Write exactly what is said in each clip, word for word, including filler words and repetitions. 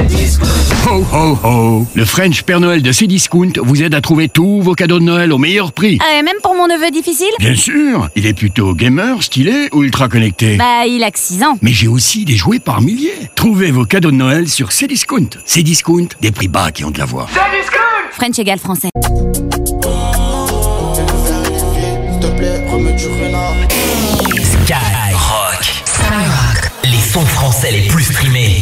Cdiscount. Ho ho ho. Le French Père Noël de Cdiscount vous aide à trouver tous vos cadeaux de Noël au meilleur prix. Ah, et même pour mon neveu difficile? Bien sûr. Il est plutôt gamer, stylé ou ultra connecté? Bah, il a que six ans. Mais j'ai aussi des jouets par milliers. Trouvez vos cadeaux de Noël sur Cdiscount. Cdiscount, des prix bas qui ont de la voix. Cdiscount. French égale français. Skyrock. Skyrock. Les sons français les plus streamés.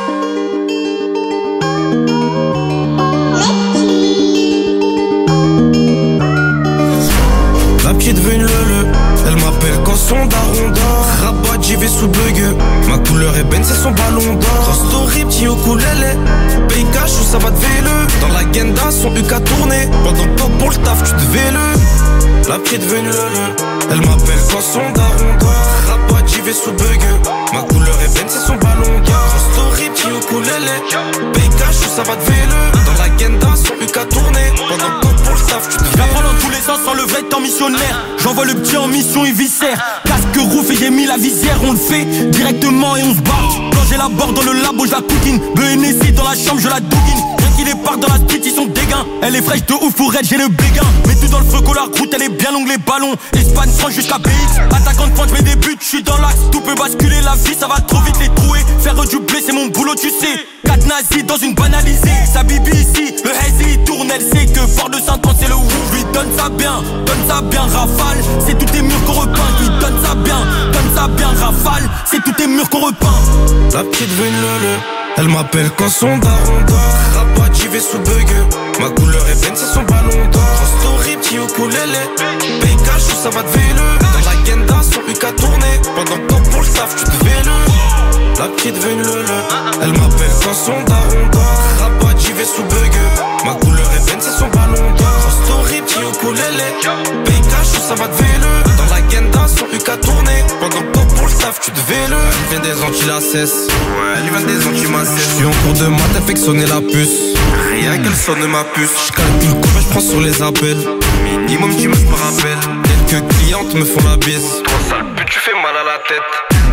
La petite veut une lele, elle m'appelle quand son daron dort. Rabat, j'y vais sous bug. Ma couleur est ben, c'est son ballon d'or. Cross story, petit ukulélé. Paye cash ou ça va te véle. Dans la genda, son U K tourné. Pendant que pour le taf, tu te véle. La petite veut une lele, elle m'appelle quand son daron dort. Rabat, j'y vais sous bug. Ma couleur est ben, c'est son ballon d'or. Cross story, petit ukulélé. Paye cash ou ça va te véle. Dans la genda, son U K tourné. Pendant que pour le taf, tu te véle. J'apprends dans tous les sens sans le vrai temps missionnaire. J'envoie le petit en mission et viscère. Casque rouf et j'ai mis la visière. On le fait directement et on se bat. Quand j'ai la barre dans le labo, je la coquine. B N S I dans la chambre, je la douguine. Rien qu'il est part dans la street, ils sont dégains. Elle est fraîche de ouf, pour raid, j'ai le béguin. Mets tout dans le feu, la route, elle est bien longue, les ballons. Espagne, France jusqu'à B X. Attaquant de pointe, je mets des buts, je suis dans l'axe. Tout peut basculer, la vie, ça va trop vite les trouer. Faire du blé, c'est mon boulot, tu sais. Quatre nazis dans une banalisée. Sa bibi ici, le hazy il tourne, elle sait que fort de cinq ans c'est le ouf. Je lui donne ça bien, donne ça bien, rafale. C'est tous tes murs qu'on repeint. Je lui donne ça bien, donne ça bien, rafale. C'est tous tes murs qu'on repeint. La petite veut une lele, elle m'appelle quand son daron dort. Rabat, j'y vais sous bug. Ma couleur est ben, c'est son ballon d'or. Story, petit ukulélé. Paye cash ou ça va te véle. Dans la genda, son U K tourné. Pendant que pour le taf, tu te véle. La petite veut une lele, elle m'appelle quand son daron dort. Rabat, j'y vais sous bug. Ma couleur est ben, c'est son ballon d'or. Story, petit ukulélé. Paye cash ou ça va te véle. Dans la genda, son U K tourné. Pendant que pour le taf, tu te véle. Elle vient des Antilles, la cesse. Ouais, elle vient des Antilles, ma cesse. J'suis en cours de maths, elle fait que sonner la puce. Rien qu'elle sonne ma puce. J'calcule combien j'prends sur les appels. Minimum dix meufs par appel. Quelques clientes me font la bise. Trop sale pute, tu fais mal à la tête.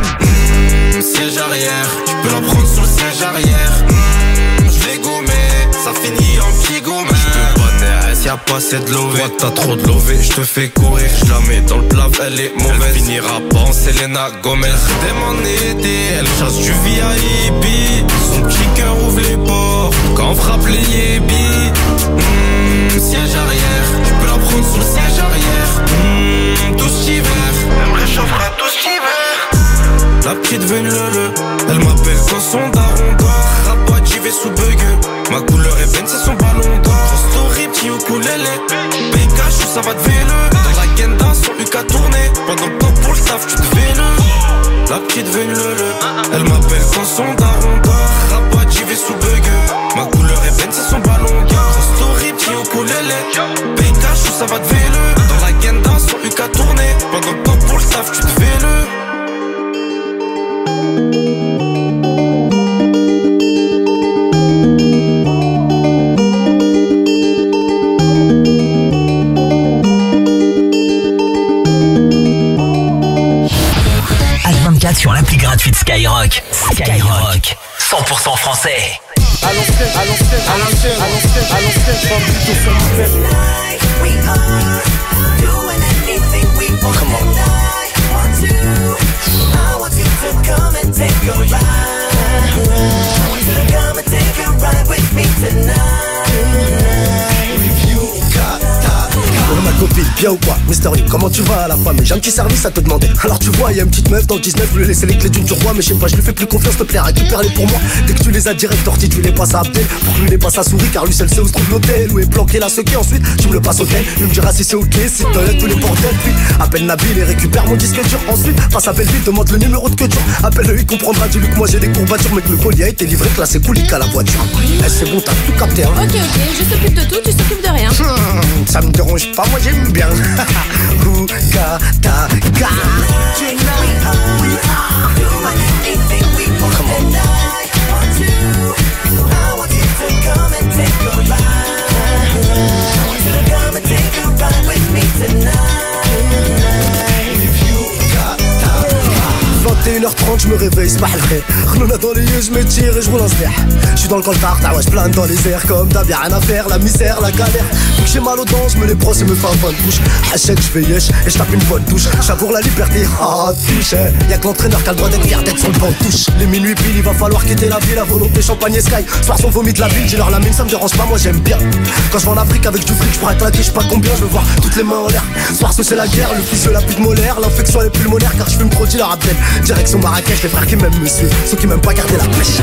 Mmh, siège arrière, tu peux la prendre sur le siège arrière. Mmh, j'vais gommer, ça finit en petit gomme. J'peux pas naître, y'a pas assez de lové. Toi t'as trop de lové, j'te fais courir. J'la mets dans le plat, elle est mauvaise. Elle finira pas en Selena Gomez. J'aime en été, elle chasse du V I P. Son petit cœur ouvre les portes quand on frappe les yébis. Mmh, siège arrière, tu peux la prendre sur le siège arrière. Mmh, tout cet hiver, elle me réchauffera tout cet hiver. La petite veut une lele, elle m'appelle quand son daron dort. Rabat, j'y vais sous bug. Ma couleur est ben, c'est son ballon d'or. Story, petit ukulélé. Paye cash ou ça va te véle. Dans la genda, son U K tourné. Pendant que pour le taf, tu te véle. La petite veut une lele, elle m'appelle quand son daron dort. Rabat, j'y vais sous bug. Ma couleur est ben, c'est son ballon d'or. Story, petit ukulélé. Paye cash ou ça va te véle. Dans la genda, son U K tourné. Pendant que pour le taf, tu te véle. H vingt-quatre sur l'appli gratuite Skyrock. Skyrock, cent pour cent français. À l'ancienne, à l'ancienne, à l'ancienne, à l'ancienne, à l'ancienne, je suis plutôt sur mon père. Come on. I want you to come and take a ride. Come and take a ride with me tonight. Ma copine, bien ou quoi? Mystery, comment tu vas à la femme? J'ai un petit service à te demander. Alors tu vois, y'a une petite meuf dans le dix-neuf, je lui ai laissé les clés d'une turquoise. Mais je sais pas, je lui fais plus confiance, s'il te plaît, récupère-les pour moi. Dès que tu les as direct tortis, tu les passes à Abdel. Pour que lui les passe à souris, car lui seul sait où se trouve l'hôtel. Où est planqué la sequée, ensuite tu me le passes au tel. Il me dira si c'est ok, si t'enlèves tous les bordels. Puis appelle Nabil et récupère mon disque dur. Ensuite passe à Belleville, demande le numéro de que dur. Appelle-le, il comprendra, dis-lui que moi j'ai des courbatures. Mais que le colis a été livré, classé coulique à la voiture. Eh c'est bon, t'as tout capté hein. Ok ok, je s'occupe de tout, tu s'occupes de rien. hmm, Ça me dérange pas, moi j'aime bien. Ouga, ta, ga. vingt et une heures trente, je me réveille réveil, c'est pas le vrai. Renouna dans les yeux, je me tire et je roule en sbert. J'suis dans le coltard, t'as ouais, j'plane dans les airs. Comme d'hab, y'a rien à faire, la misère, la galère. Donc j'ai mal aux dents, j'me les brosse et me fais un bain de bouche. Hachette, j'fais yesh et j'tape une bonne touche. J'avoue la liberté, ah touche. Y'a que l'entraîneur qui a le droit d'être fier d'être sur le banc de touche. Les minuit pile, il va falloir quitter la ville. La volonté champagne et sky. Soir son vomi de la ville, j'ai leur la mine, ça me dérange pas, moi j'aime bien. Quand je vais en Afrique avec du fric, j'pourrais claquer, j'sais pas combien, je veux voir toutes les mains en l'air. Soir ce c'est la guerre, le fils de la pute molaire, l'infection elle est pulmonaire car je fume trop dealer à peine. Direction Marrakech, les frères qui m'aiment me suivent, ceux qui m'aiment pas garder la pêche.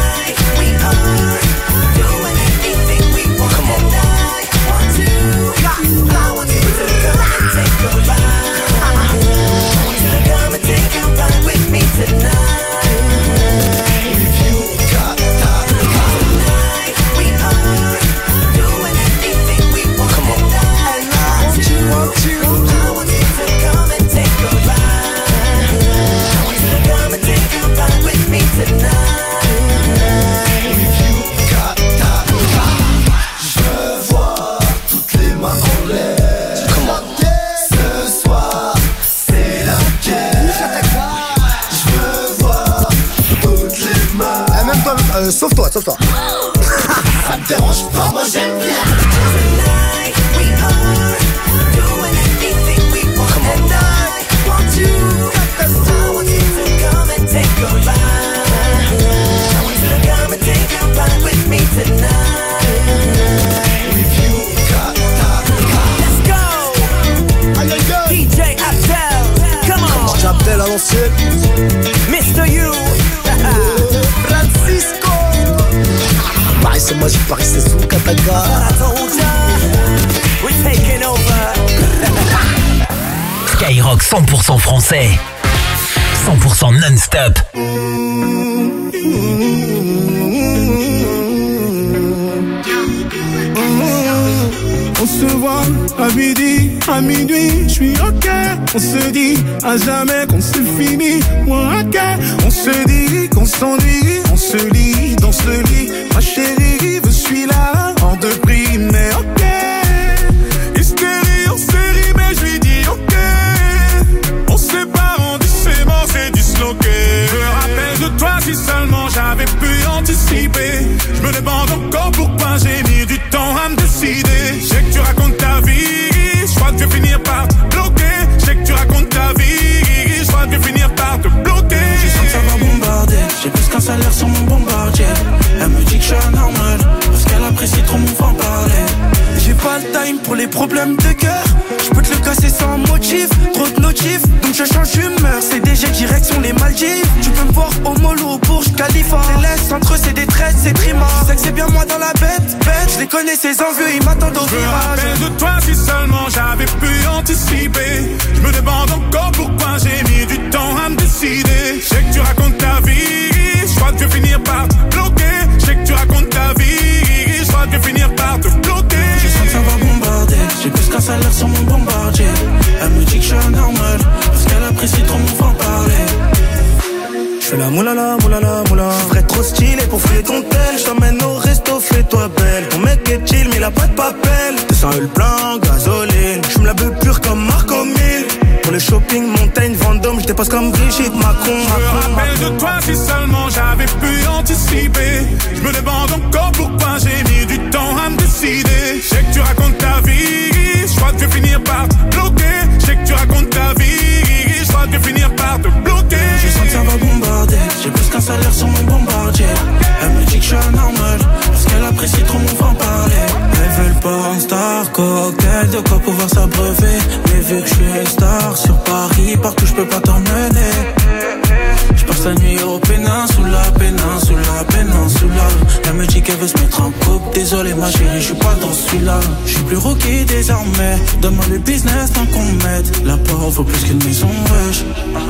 Euh, sauve-toi, sauve-toi. Ça me dérange pas, moi j'aime bien. Abdel à l'ancienne, mister You, Francisco. Paris c'est magique, Paris c'est sous Kataka. Skyrock cent pour cent français, cent pour cent non-stop. On se voit à midi, à minuit, je suis ok. On se dit à jamais qu'on se finit, moi ok. On se dit qu'on s'ennuie, on se lit dans ce lit. Ma chérie, je suis là, en deux prix, mais ok. Hystérie en série, mais je lui dis ok. On se sépare, on dit c'est mort, c'est disloqué. Je me rappelle de toi si seulement j'avais pu anticiper. Je me demande encore pourquoi j'ai mis du temps à me décider. Je sais que tu racontes ta vie, je crois que je vais finir par te bloquer. Je sais que tu racontes ta vie, je crois que je vais finir par te bloquer. Je sens que ça va bombarder, j'ai plus qu'un salaire sur mon bombardier. Elle me dit que je suis anormal, parce qu'elle apprécie trop mon franc-parler. J'ai pas le time pour les problèmes de cœur. Je peux te le casser sans motif, trop de notifs, donc je change d'humeur. C D G direction les Maldives. Tu peux me voir au mollo au Burj Khalifa. Céleste entre eux c'est des traites, c'est trima. Je sais que c'est bien moi dans la bête, bête. Je les connais ces envieux, ils m'attendent au virage. Je me rappelle de toi si seulement j'avais pu anticiper. Je me demande encore pourquoi j'ai mis du temps à me décider. Je sais que tu racontes ta vie, je crois que je vais finir par te bloquer. Je sais que tu racontes ta vie, je crois que je vais finir par te bloquer. Je sens que ça va bombarder, j'ai plus qu'un salaire sur mon bombardier. Elle me dit que je suis anormal, parce qu'elle apprécie trop mon franc-parler. J'fais la moulala, moulala, moula. J'suis trop stylé pour fouiller ton tel. J't'emmène au resto, fais-toi belle. Ton mec est chill, mais il a pas de papel. deux cents le plein, gasoline. J'fume la beuh pure comme Marco Mille. Pour le shopping, montagne, Vendôme, j'dépasse comme Brigitte Macron. Je me rappelle de toi si seulement j'avais pu anticiper. J'me demande encore pourquoi j'ai mis du temps à me décider. J'sais que tu racontes ta vie, j'crois que je vais finir par te bloquer. J'sais que tu racontes ta vie, j'crois que je vais finir par te bloquer. Je sens que ça va bombarder, j'ai plus qu'un salaire sur mon bombardier. Elle me dit que je suis anormal, parce qu'elle apprécie trop mon franc-parler. Elles veulent pas un star, cocktail, de quoi pouvoir s'abreuver. Mais vu que je suis star sur Paris, partout je peux pas t'emmener. Je passe la nuit au péninsula, péninsula, péninsula. Elle me dit qu'elle veut se mettre en couple. Désolé ma chérie, je suis pas dans celui-là. Je suis plus rookie désormais. Donne-moi le business tant qu'on m'aide. La porte vaut plus qu'une maison, wesh.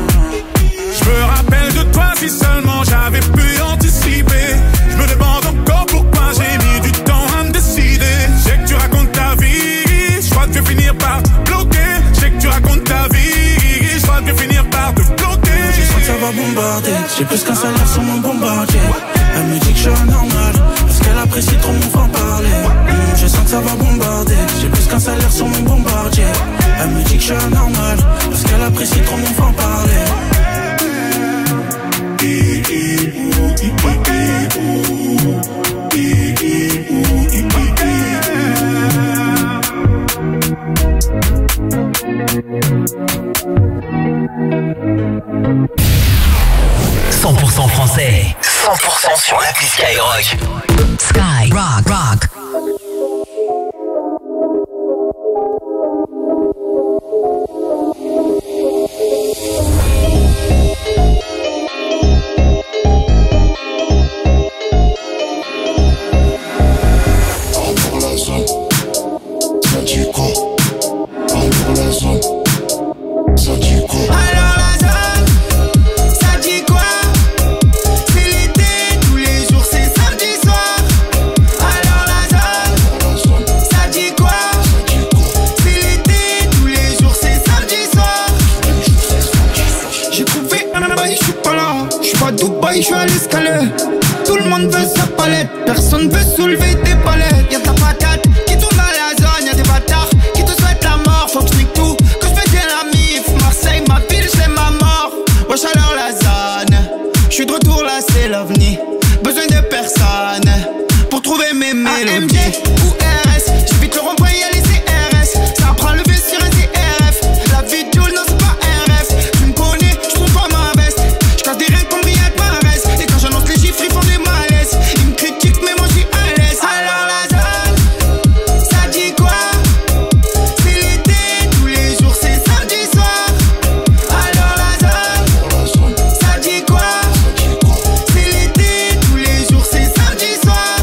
Je me rappelle de toi si seulement j'avais pu anticiper. Je me demande encore pourquoi j'ai mis du temps à me décider. Je sais que tu racontes ta vie, je crois que je vais finir par te bloquer. Je sais que tu racontes ta vie, je crois que je vais finir par te bloquer. Je sens que ça va bombarder, j'ai plus qu'un salaire sur mon bombardier. Elle me dit que je suis anormal, parce qu'elle apprécie trop mon franc-parler. mmh, Je sens que ça va bombarder, j'ai plus qu'un salaire sur mon bombardier. Elle me dit que je suis anormal, parce qu'elle apprécie trop mon franc-parler. cent sur l'appli Skyrock. Sky Rock Rock. Je suis à l'escalier, tout le monde veut sa palette, personne veut soulever des palettes. Y'a ta patate qui tourne dans la zone, y'a des bâtards qui te souhaitent la mort. Faut que je nique tout, que je bien la mif. Marseille, ma ville, c'est ma mort. Wesh alors la zone, je suis de retour là, c'est l'ovni. Besoin de personne pour trouver mes mélodies. A M G ou R S, j'évite le rond-point, y'a les C R S. Ça prend le V sur un C R F. La vie de Jules, non c'est pas un rêve. Tu me connais, je trouve pas ma veste. Je casse des reins comme Riyad Mahrez. Et quand j'annonce les chiffres, ils font des malaises. Ils me critiquent, mais moi j'suis à l'aise. Alors la zone, ça dit quoi? C'est l'été, tous les jours c'est samedi soir. Alors la zone, ça dit quoi? C'est l'été, tous les jours c'est samedi soir.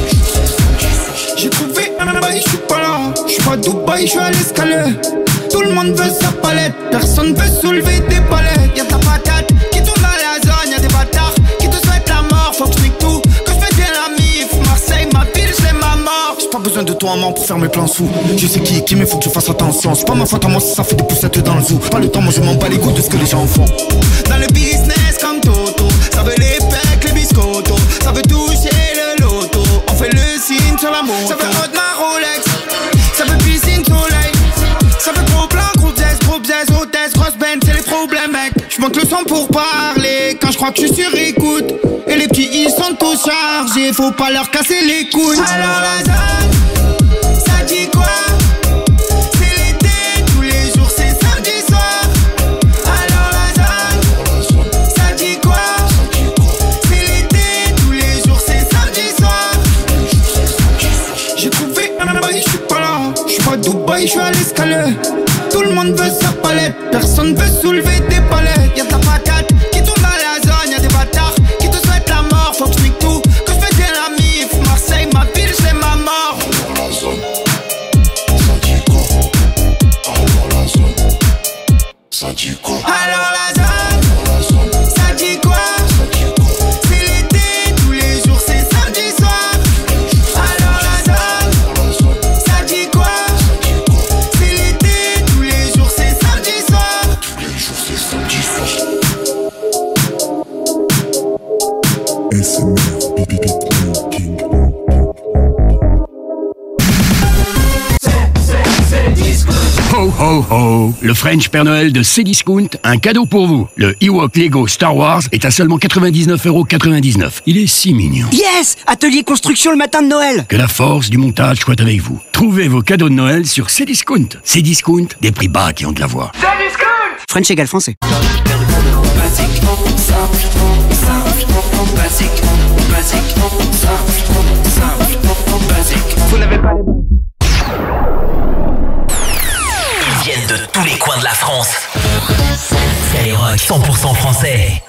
J'ai trouvé un bail, j'suis pas là. J'suis pas à Dubaï, j'suis à l'escalier. Tout le monde veut sa palette, personne veut soulever des palettes. Y'a ta patate qui tourne dans la zone, y'a des bâtards qui te souhaitent la mort. Faut que je nique tout, que je bien la mif. Marseille, ma ville, c'est ma mort. J'ai pas besoin de toi maman pour faire mes plans sous. Je sais qui est qui, mais faut que je fasse attention. C'est pas ma faute à moi si ça fait des poussettes dans le zoo. Pas le temps, moi je m'en bats les couilles de ce que les gens font. Dans le business comme Toto, ça veut les pecs, les biscottos. Ça veut toucher le loto, on fait le signe sur la moto. Ça veut hot ma Rolex, ça veut piscine soleil. Ça veut gros plan, gros pièce, gros pièce, hôtesse, grosse benne, c'est les problèmes mec. J'monte le son pour parler, quand j'crois que j'suis sur écoute. Et les petits ils sont tous chargés, faut pas leur casser les couilles. Alors la zone, ça dit quoi? C'est l'été, tous les jours c'est samedi soir. Alors la zone, ça dit quoi? C'est l'été, tous les jours c'est samedi soir. J'ai trouvé un bail, j'suis pas là. J'suis pas à Dubaï, j'suis à l'escalier. Tout le monde veut sa palette, personne veut soulever des palettes. Y'a ta patate qui tourne dans la zone, y'a des bâtards qui te souhaitent la mort. Faut que je nique tout, que je bien la mif. Marseille, ma ville, c'est ma mort. Alors la zone, ça dit quoi? Alors la zone, ça dit quoi? Alors la zone, ça dit quoi? C'est l'été, tous les jours c'est samedi soir. Alors la zone, ça dit quoi? C'est l'été, tous les jours c'est samedi soir. Tous les jours c'est samedi soir. S M R, Bibi King. Ho ho ho! Le French Père Noël de Cdiscount a un cadeau pour vous. Le Ewok Lego Star Wars est à seulement quatre-vingt-dix-neuf euros quatre-vingt-dix-neuf. Il est si mignon. Yes! Atelier construction le matin de Noël. Que la force du montage soit avec vous. Trouvez vos cadeaux de Noël sur Cdiscount. Cdiscount, des prix bas qui ont de la voix. Cdiscount! French égale français. Basique, simple, simple, basique, basique, simple, simple, basique. Vous n'avez pas les bons. Ils viennent de tous les coins de la France. Skyrock cent pour cent français.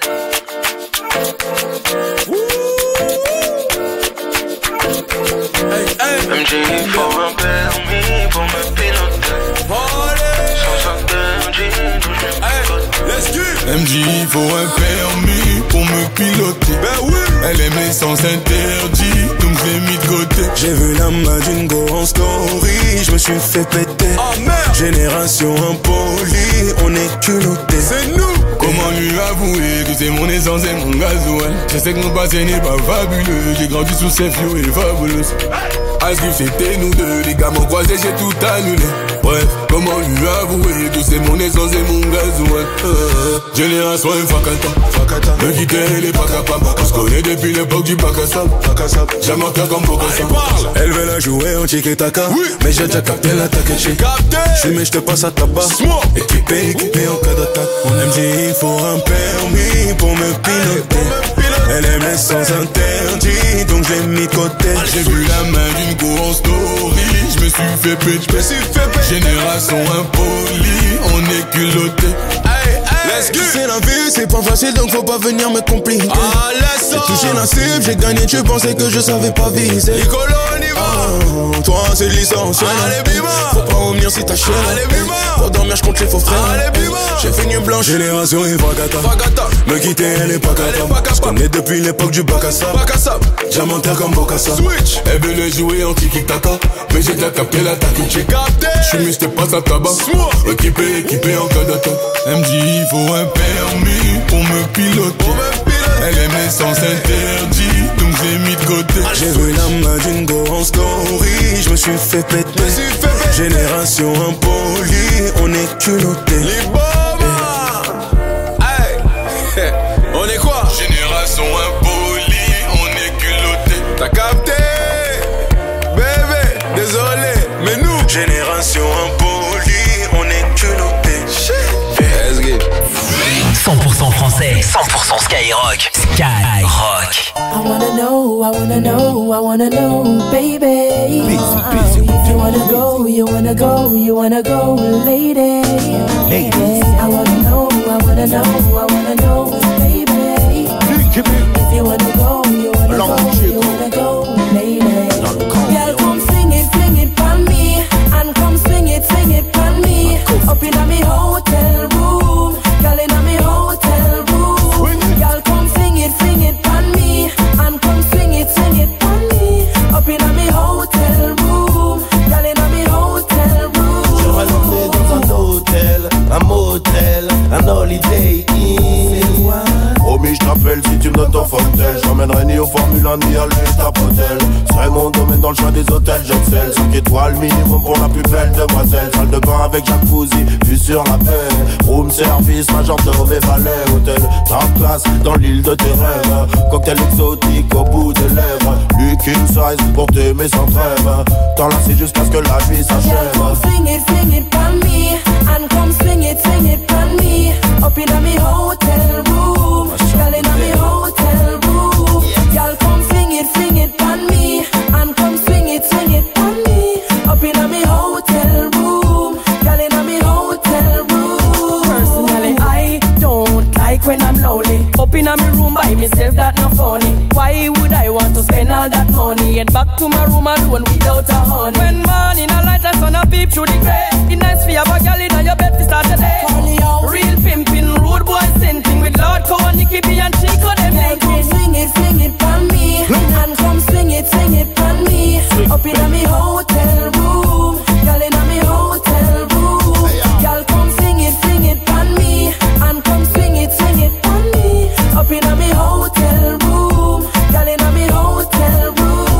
Hey, hey. M J, il faut un permis pour me piloter. soixante-deux M J, d'où je me M J, il faut un permis pour me piloter. Ben oui. Elle aime l'essence interdit, donc je l'ai mis de côté. J'ai vu la main d'une go en story, je me suis fait péter. Oh merde. Génération impolie, on est culotté. C'est nous. Comment lui avouer que c'est mon essence et mon gasoil? Je sais que mon passé n'est pas fabuleux. J'ai grandi sous ces fio et fabuleuse. Asgrif c'était nous deux, les gars m'ont croisé, j'ai tout annulé. Bref, comment lui avouer que c'est mon essence et mon gasoil? euh, Génération facata, facata. Me quitter, elle est pas capable. On se connaît depuis l'époque du bac à sable. J'aime un comme Bocassa. Elle veut la jouer en tiki-taka. Oui. Mais j'ai déjà capté l'attaque. J'ai capté. J'suis mais j'te passe à tabac. Équipé, équipé en cas d'attaque. On M G, il faut un permis pour me piloter. Elle aime les sens interdits, donc je l'ai mis de côté. J'ai vu la main d'une go en story. Je me suis fait péter. Génération impolie, on est culotté. C'est la vie, c'est pas facile donc faut pas venir me compliquer. Ah, laisse ça. J'ai touché la cible, j'ai gagné, tu pensais que je savais pas viser. Nicolo, on y va. Ah, toi c'est licence. Allez, bima. Faut pas revenir si t'as chier. Allez, bima. Pour dormir, j'compte les faux frères. Allez, bima. J'ai fait nuit blanche. Génération et vagata. Vagata. Me quitter, elle est pas capable. J'connais depuis l'époque du bac à sable. Bac à sable. Diamantaire comme Bocassa. Switch. Elle veut les jouer en tiki-taka. Mais j'ai déjà capté l'attaque. J'ai capté. J'suis mis, j'te passe à tabac. Équipé, équipé en cas d'attaque. M J, il faut un permis pour me piloter. Elle aime les sens interdits, donc j'ai mis de côté. J'ai vu la main d'une go en story, je me suis fait péter. Génération impolie, on est culotté. Les bombes. Hey. On est quoi? Génération impolie, on est culotté. T'as capté? Bébé, désolé, mais nous. Génération impolie, on est culotté. cent pour cent français, cent pour cent Skyrock. Skyrock. I wanna know, I wanna know, I wanna know, baby. Busy, busy. If you wanna go, you wanna go, you wanna go, lady. Ladies. I wanna know, I wanna know, I wanna know, baby. If you wanna go, you wanna go, you wanna go, lady. Girl, come sing it, sing it for me, and come swing it, swing it for me. Up in a me hotel room, girl in a me hotel room. Girl, come sing it, sing it for me, and come swing it, swing it for me. Up in a me hotel room, girl in a me hotel room. Je vais l'emmener dans un hôtel, un motel, un holiday inn. Oh mais je t'appelle si tu me donnes ton fontaine. J'emmènerai ni au Formule un ni à l'Estapotel. C'est mon domaine dans le choix des hôtels, j'excelle. cinq étoiles minimum pour la plus belle demoiselle. Salle de bain avec jacuzzi, vue sur la paix. Room service, majordome et valet. Hôtel top class dans l'île de tes rêves. Cocktail exotique au bout des lèvres. King size pour t'aimer sans trêve. T'enlacer jusqu'à ce que la vie s'achève. Come sing it, sing it for me, and come swing it, swing it for me. Up in a me hotel room, girl in a me hotel room. Girl, come sing it, sing it for me, and come swing it, swing it for me. Up in a me hotel room, girl in a me hotel room. Personally, I don't like when I'm lonely. Up in a me room by myself, that not funny. Why would I want to spend all that money? Get back to my room alone without a honey. When morning a light, I sun a peep through the grey. It's nice for you, but girl in your bed to start the day. Real pimpin', rude boy scenting with Lord Cohen, Nicky B and Chico, them linking. Come swing it, swing it for me, and come swing it, swing it for me. Up in a me hotel room, girl in a me hotel room. Girl, come sing it, sing it for me, and come swing it, swing it for me. Up in a me hotel room, girl in a me hotel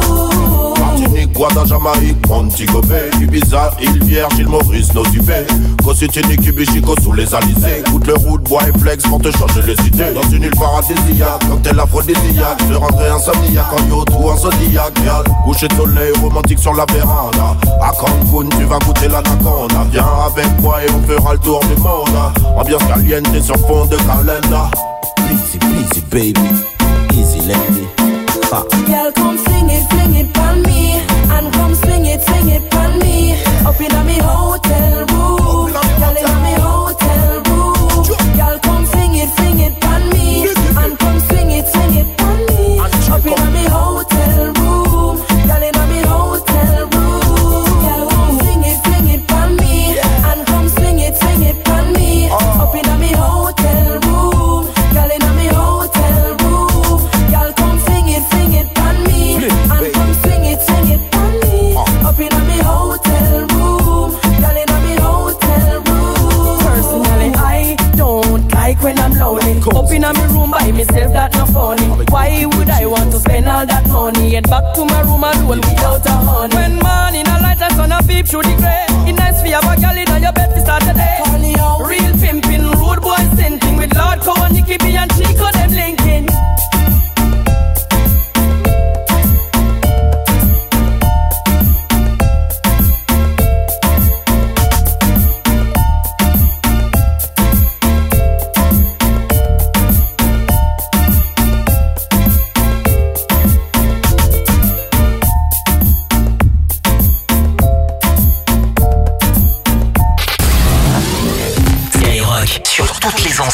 room. Martinique, Guada, Jamaïque, Montego Bay, Ibiza, île Vierge, île Maurice, Nosy-Bé. Cositini, Kibichico sous les alizés. Goûte le route, bois et flex pour te changer les idées. Dans une île paradisiaque, cocktail aphrodisiaque. Je rendrai insomniaque en yacht ou en zodiac. Girl, coucher de soleil romantique sur la véranda. À Cancun, tu vas goûter l'anaconda. Viens avec moi et on fera le tour du monde. Ambiance caliente sur fond de calenda. Busy, busy, baby. Easy, lady. Ah. Girl, come sing it, sing it for me, and come swing it, swing it for me. Up in a me hotel room, girl in a me hotel room. Girl, come sing it, sing it for me, and come swing it, swing it for me. Up in a me hotel room, girl in a me hotel room. Girl, come sing it, sing it for me, and come swing it, swing it for me. Up in a me hotel room, girl in a me hotel room. Girl, come sing it, sing it for me, and come swing it, swing it for me. Up in a me hotel room, girl in a me hotel room. Personally, I don't like when I'm lonely. Up in a me room by myself, that not funny. Why would I want to spend all that money? Get back to my room alone without a honey. When morning a light, I sun a peep through the grey. It's nice for you, but girl in your bed to start the day. Real pimpin', rude boy scenting with Lord Cohen, Nicky B and Chico, them linking.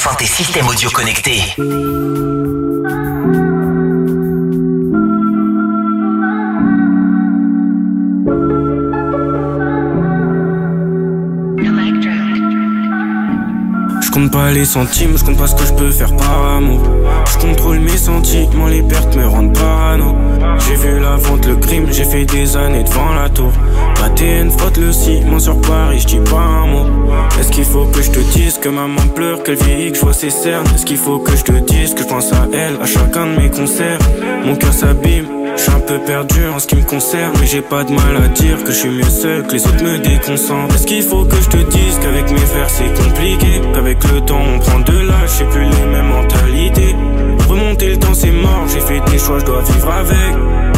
enceintes et systèmes audio connectés. Je compte pas les centimes, je compte pas ce que je peux faire par amour. Je contrôle mes sentiments, les pertes me rendent parano. J'ai vu la vente, le crime, j'ai fait des années devant la tour. La T N frotte le ciment sur Paris, je dis pas un mot. Est-ce qu'il faut que je te dise que maman pleure, qu'elle vieillit, que je vois ses cernes? Est-ce qu'il faut que je te dise que je pense à elle, à chacun de mes concerts? Mon cœur s'abîme, je suis un peu perdu en ce qui me concerne, mais j'ai pas de mal à dire que je suis mieux seul, que les autres me déconcentrent. Est-ce qu'il faut que je te dise qu'avec mes frères c'est compliqué, qu'avec le temps on prend de l'âge, j'ai plus les mêmes mentalités. Remonter le temps c'est mort, j'ai fait des choix, je dois vivre avec.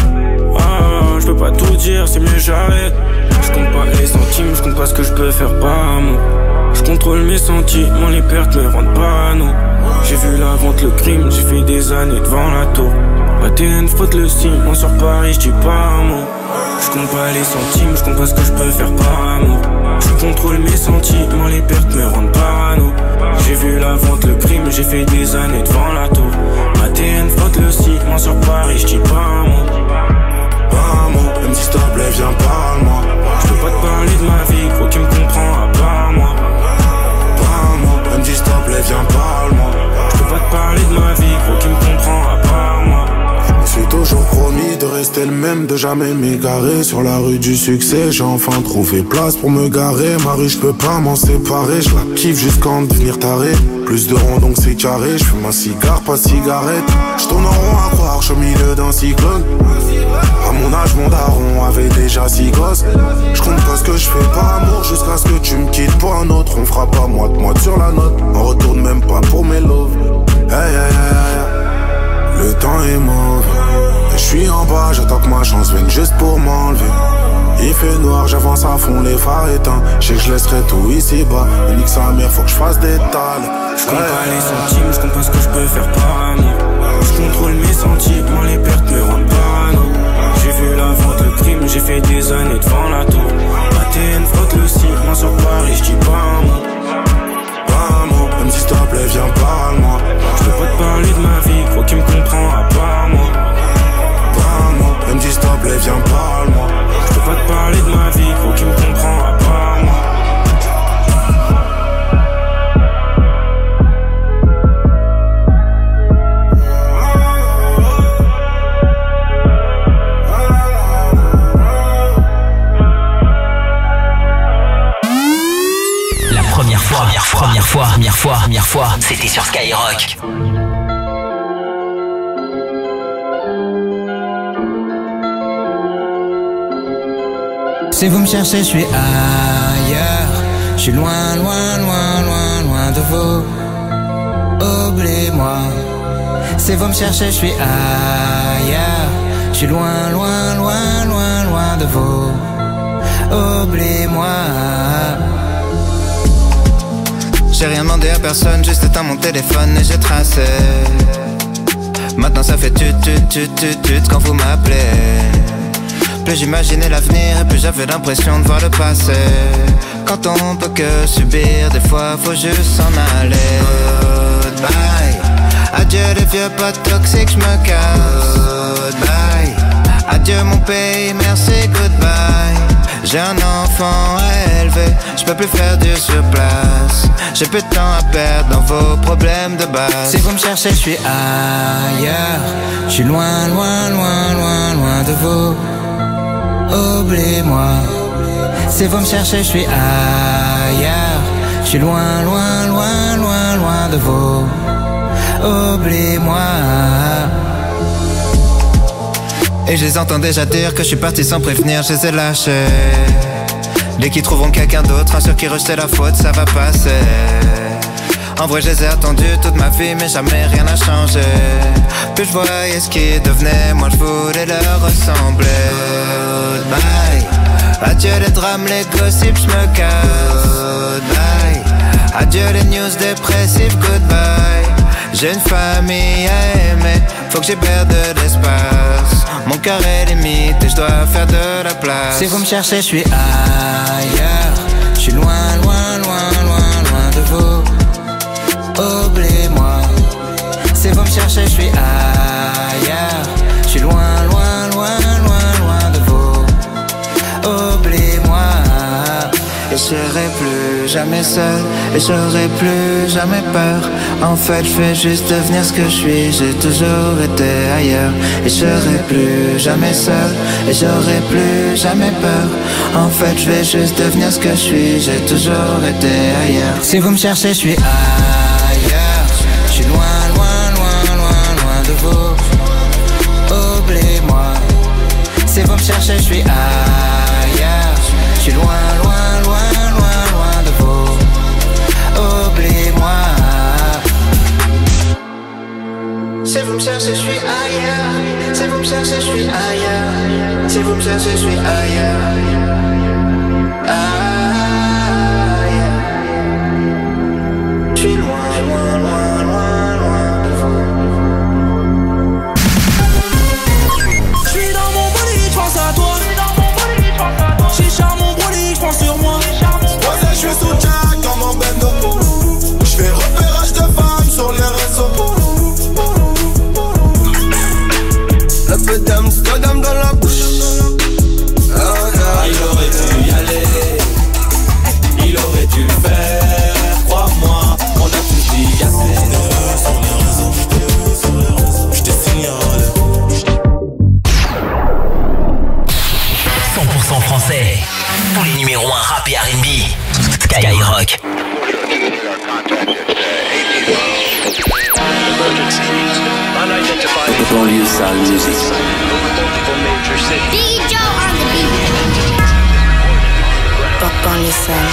Ah, je peux pas tout dire, c'est mieux j'arrête. Je compte pas les centimes, je compte pas ce que je peux faire par amour. Je contrôle mes sentiments, les pertes me rendent parano. J'ai vu la vente, le crime, j'ai fait des années devant la tour. La T N frotte le ciment sur Paris, je dis pas un mot. Je compte pas les centimes, je compte pas ce que je peux faire par amour. Je contrôle mes sentiments, les pertes me rendent parano. J'ai vu la vente, le crime, j'ai fait des années devant la tour. La T N frotte le ciment sur Paris, je dis pas un mot. Pas un mot, elle me dit s'il te plaît, viens parle-moi. Je peux pas te parler de ma vie, gros qui me comprend à part moi. Pas un mot, elle me dit s'il te plaît, viens parle-moi. Je peux pas te parler de ma vie, gros qui me comprend à part moi. Je me suis toujours promis de rester le même, de jamais m'égarer. Sur la rue du succès, j'ai enfin trouvé place pour me garer. Ma rue, je peux pas m'en séparer, je la kiffe jusqu'à en devenir taré. Plus de ronds donc c'est carré, je fume un cigare, pas de cigarette. Je tourne en rond à croire, je suis au milieu d'un cyclone. À mon âge, mon daron avait déjà six gosses. Je compte pas ce que je fais par amour, jusqu'à ce que tu me quittes pour un autre. On fera pas moite-moite sur la note, on retourne même pas pour mes loves. Hey, hey, hey, hey. Le temps est mauvais, je suis en bas, j'attends que ma chance vienne juste pour m'enlever. Il fait noir, j'avance à fond, les phares éteints. Je sais que je laisserai tout ici bas. Et nique sa mère, faut que je fasse des tales. Je compte pas les centimes, je compte pas ce que je peux faire par amour. Je contrôle mes sentiments, les pertes me rendent parano. J'ai vu la vente, le crime, j'ai fait des années devant la tour. La T N frotte le ciment sur Paris, je dis pas un mot. Pas un mot, elle me dit s'il te plaît, viens parle-moi. Je peux pas te parler de ma vie, gros qui me comprend à part moi. Pas un mot, elle me dit s'il te plaît, viens parle-moi. Je peux pas te parler de ma vie, gros qui me comprend à part moi. La première fois, première fois, première fois, première fois, première fois, c'était sur Skyrock. Si vous me cherchez, je suis ailleurs. Je suis loin, loin, loin, loin, loin de vous. Oubliez-moi. Si vous me cherchez, je suis ailleurs. Je suis loin, loin, loin, loin, loin de vous. Oubliez-moi. J'ai rien demandé à personne, juste éteint mon téléphone et j'ai tracé. Maintenant ça fait tut tut tut tut tut quand vous m'appelez. Plus j'imaginais l'avenir et plus j'avais l'impression de voir le passé. Quand on peut que subir, des fois faut juste s'en aller. Goodbye. Adieu les vieux potes toxiques, j'me casse. Goodbye. Adieu mon pays, merci, goodbye. J'ai un enfant à élever, j'peux plus faire du surplace. J'ai peu de temps à perdre dans vos problèmes de base. Si vous me cherchez, je suis ailleurs. Je suis loin, loin, loin, loin, loin de vous. Oubliez-moi. Si vous me cherchez, je suis ailleurs. Je suis loin, loin, loin, loin, loin de vous. Oubliez-moi. Et je les entends déjà dire que je suis parti sans prévenir, je les ai lâchés. Dès qu'ils trouveront quelqu'un d'autre, un sur qui rejeter la faute, ça va passer. En vrai je les ai attendus toute ma vie, mais jamais rien n'a changé. Plus je voyais ce qui devenait, moi je voulais leur ressembler. Goodbye. Adieu les drames, les gossips, je me casse. Goodbye. Adieu les news dépressives, goodbye. J'ai une famille à aimer, faut que j'ai perde de l'espace. Mon cœur est limite et je dois faire de la place. Si vous me cherchez, je suis ailleurs. Je suis loin, loin, loin, loin, loin de vous. Oubliez C'est vous me chercher, je suis ailleurs. Je suis loin, loin, loin, loin, loin de vous. Oublie-moi. Et je serai plus jamais seul. Et j'aurai plus jamais peur. En fait je vais juste devenir ce que je suis. J'ai toujours été ailleurs. Et je serai plus jamais seul. Et j'aurai plus jamais peur. En fait je vais juste devenir ce que je suis. J'ai toujours été ailleurs. Si vous me cherchez je suis ailleurs. Je suis loin, loin, loin, loin, loin de vous. Oubliez-moi. Si vous me cherchez je suis ailleurs. Je suis loin, loin, loin, loin, loin de vous. Oubliez-moi. Si vous me cherchez, je suis ailleurs. Si vous me cherchez, je suis ailleurs. Si vous me cherchez, je suis ailleurs. Ailleurs. Je suis loin, loin, loin, loin, loin de vous. Je suis dans mon bolide, je pense à toi. J'suis charmant bolide, je pense sur moi. Ouais, je suis sous Jack dans mon bendo. J'fais repérage de femmes sur les réseaux. Un peu d'Amsterdam dans la bouche. Oh, yeah. Il aurait dû y aller. Il aurait dû le faire. Crois-moi, on a tout dit assez. Sur les réseaux, sur les réseaux, j'te signale. cent pour cent français. Tous les numéros un rap et R and B. Skyrock. The banlieue sale music. D J on the beat. Banlieue sale.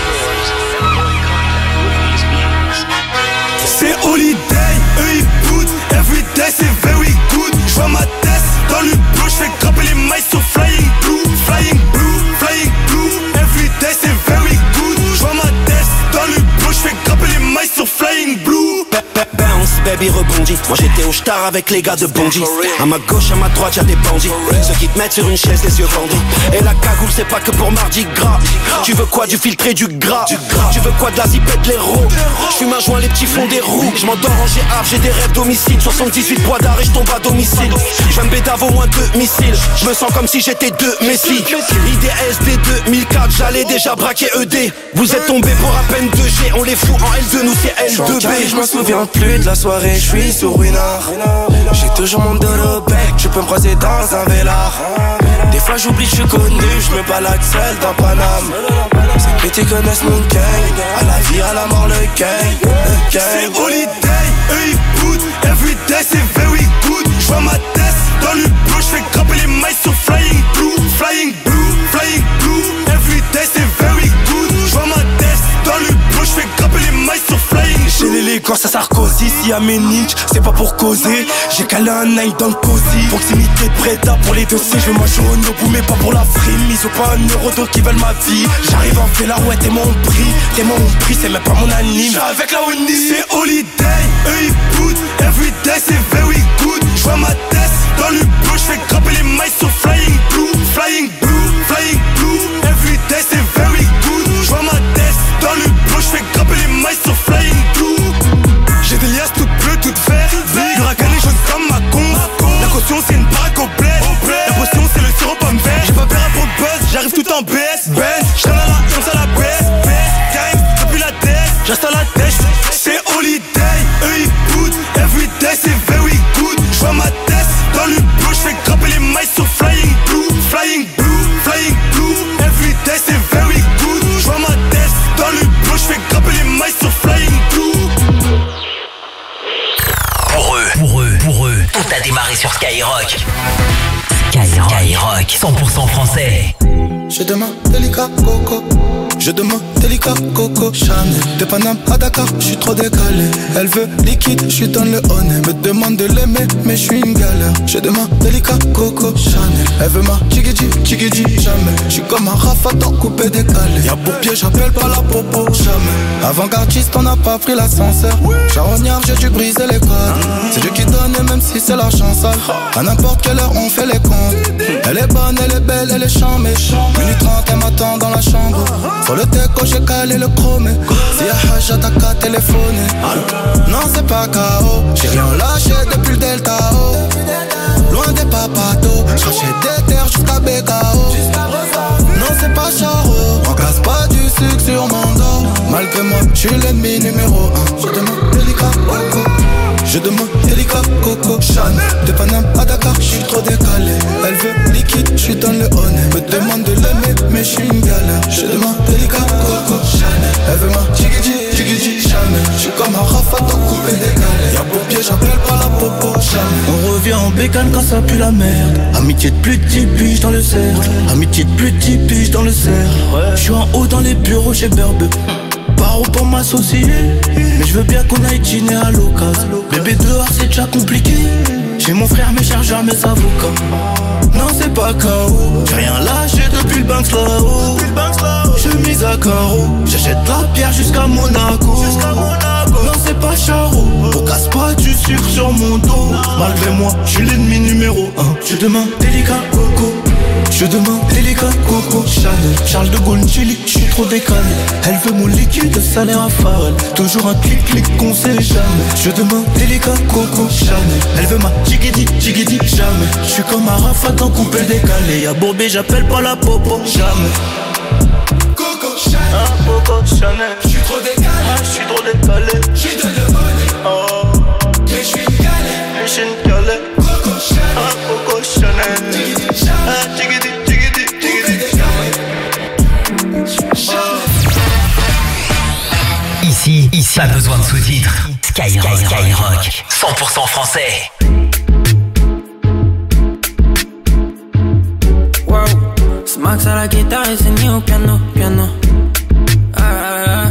C'est holiday, eux ils boutent. Everyday c'est very good. J'vois ma tête dans le bleu. J'fais grimper les mailles sur flying blue. Flying blue, flying blue. Everyday c'est very good. J'vois ma tête dans le bleu. J'fais grimper les mailles sur flying blue. Bounce, baby rebondit. Moi j'étais au star avec les gars de Bondy. À ma gauche, à ma droite, y'a des bandits. Ceux qui te mettent sur une chaise, les yeux bandits. Et la cagoule, c'est pas que pour Mardi Gras. Tu veux quoi, du filtré, du gras? Tu veux quoi, de la zipette, l'héros? J'fume un joint, les petits font des roues. J'm'endors en G A, j'ai des rêves d'homicide. soixante-dix-huit poids d'arrêt, et j'tombe à domicile. J'vais me bédave au moins deux missiles. J'me sens comme si j'étais deux Messi. I D S D deux mille quatre, j'allais déjà braquer E D. Vous êtes tombés pour à peine deux G. On les fout en L deux, nous c'est L deux B. J'me souviens plus de la soirée, j'suis sur Winard. J'ai toujours mon dos au bec, tu peux me croiser dans un vélard. Des fois j'oublie que j'suis connu, j'me balade seul dans Paname. Ces petits connaissent mon gang, à la vie, à la mort, le gang, le gang. C'est holiday, eux ils boutent. Everyday c'est very good. J'vois ma tête dans le bleu, j'fais grimper les mailles sur flying blue. Flying blue, flying blue. Everyday c'est very good. J'vois ma tête dans le bleu, j'fais grimper les mailles sur flying blue. J'ai l'élégance à Sarkozy, si y'a mes ninjas, c'est pas pour causer. J'ai calé un nine dans le cosy. Proximité de Breda pour les deux C. Je veux manger au Nobu mais pas pour la frime. Ils ont pas un euro donc ils veulent ma vie. J'arrive en fait la ouais t'es mon prix. T'es mon prix, c'est même pas mon anime. J'suis avec la Winnie. C'est holiday, eux ils boutent. Everyday c'est very good. J'vois ma tête dans le bleu. J'fais grimper les mailles sur flying blue. Flying blue, flying blue. Everyday c'est very good. J'vois ma tête dans le bleu. J'fais grimper les mailles sur flying blue. J'ai des liasses toutes bleues, toutes vertes. Huracan les choses comme ma conf. La caution c'est une baraque au bled. La potion c'est le sirop pomme vert. J'ai pas peur pour le buzz, j'arrive tout en B S. Benz, j'suis à la comme ça la baisse. Gang, depuis la tête, j'reste à la tête. C'est holiday, eux ils boutent. Everyday c'est very good. J'vois ma tête dans le bleu, j'fais grimper les mailles sur flying blue. Flying blue, flying blue. Everyday c'est very good. J'vois ma tête dans le bleu, j'fais grimper les mailles sur flying blue. Pour eux, pour eux, pour eux, tout a démarré sur Skyrock. Skyrock, Skyrock, cent pour cent français. Je demande délicat coco. Je demande délicat coco. Chanel de Paname à Dakar, je suis trop décalé. Elle veut liquide, je suis dans le honey. Me demande de l'aimer, mais je suis une galère. Je demande délicat coco. Chanel, elle veut ma chigidi, chigidi, jamais. Je suis comme un rafatan coupé décalé. Y'a pour pied, j'appelle pas la popo, jamais. Avant-gardiste, on n'a pas pris l'ascenseur. Charognard, j'ai dû briser les codes. C'est Dieu qui donne, même si c'est la chance. À n'importe quelle heure, on fait les comptes. Elle Elle est bonne, elle est belle, elle est chambée. Minute trente, elle m'attend dans la chambre. Sur le teco, j'ai calé le chromé. Si y'a Hajja, t'as qu'à téléphoner. Non, c'est pas K O. J'ai rien lâché depuis le Delta O. Loin des papatos. J'rachète des terres jusqu'à B K O. Non, c'est pas Charo. On casse pas du sucre sur mon dos. Malgré moi, j'suis l'ennemi numéro un. Je demande délicat, coco. Je demande délicat, coco. Chanel, de Paname à Dakar, j'suis trop décalé. Elle veut liquide, j'suis dans le honnête. Me demande de l'aimer, mais j'suis une galère. Je demande délicat, coco. Chanel, elle veut ma jiggy jiggy jamais. J'suis comme un Rafa, t'en coupé décalé. Y'a beau pied, j'appelle pas la popo, jamais. On revient en bécane quand ça pue la merde. Amitié de plus de dix piges dans le cercle. Amitié de plus de dix piges dans le cercle. J'suis en haut dans les bureaux chez Berbe. Paro pour m'associer. Mais je veux bien qu'on aille dîner à l'occasion. Bébé dehors c'est déjà compliqué. J'ai mon frère, mes chargeurs, mes avocats. Non c'est pas K O. J'ai rien lâché depuis le Banks là-haut. Je mise à carreau. J'achète la pierre jusqu'à Monaco. Non c'est pas Charo. On casse pas du sucre sur mon dos. Malgré moi, je suis l'ennemi numéro un. Je demande délicat coco. Je demande délicat coco. Chanel, Charles de Gaulle, Chili, je suis trop décalé. Elle veut mon liquide, salaire à Pharrell. Toujours un clic-clic qu'on sait jamais. Je demande délicat coco. Chanel, elle veut ma jigidi, jigidi, jamais. Je suis comme un Rafa dans coupé décalé. Y'a Bourbé, j'appelle pas la popo, jamais. Coco Chanel, ah, Coco Chanel. Je suis trop décalé, ah, je suis trop décalé. Je suis de le bonnet, oh. Mais je suis une galère, mais je suis une galère. Coco Chanel, ah, Coco Chanel. Jigidi, ah, jigidi, jigidi, jigidi. Ici, ici, pas besoin de sous-titres. Skyrock, Skyrock, cent pour cent français. Wow, Smax à la guitare et c'est ni au piano, piano. Ah, ah, ah.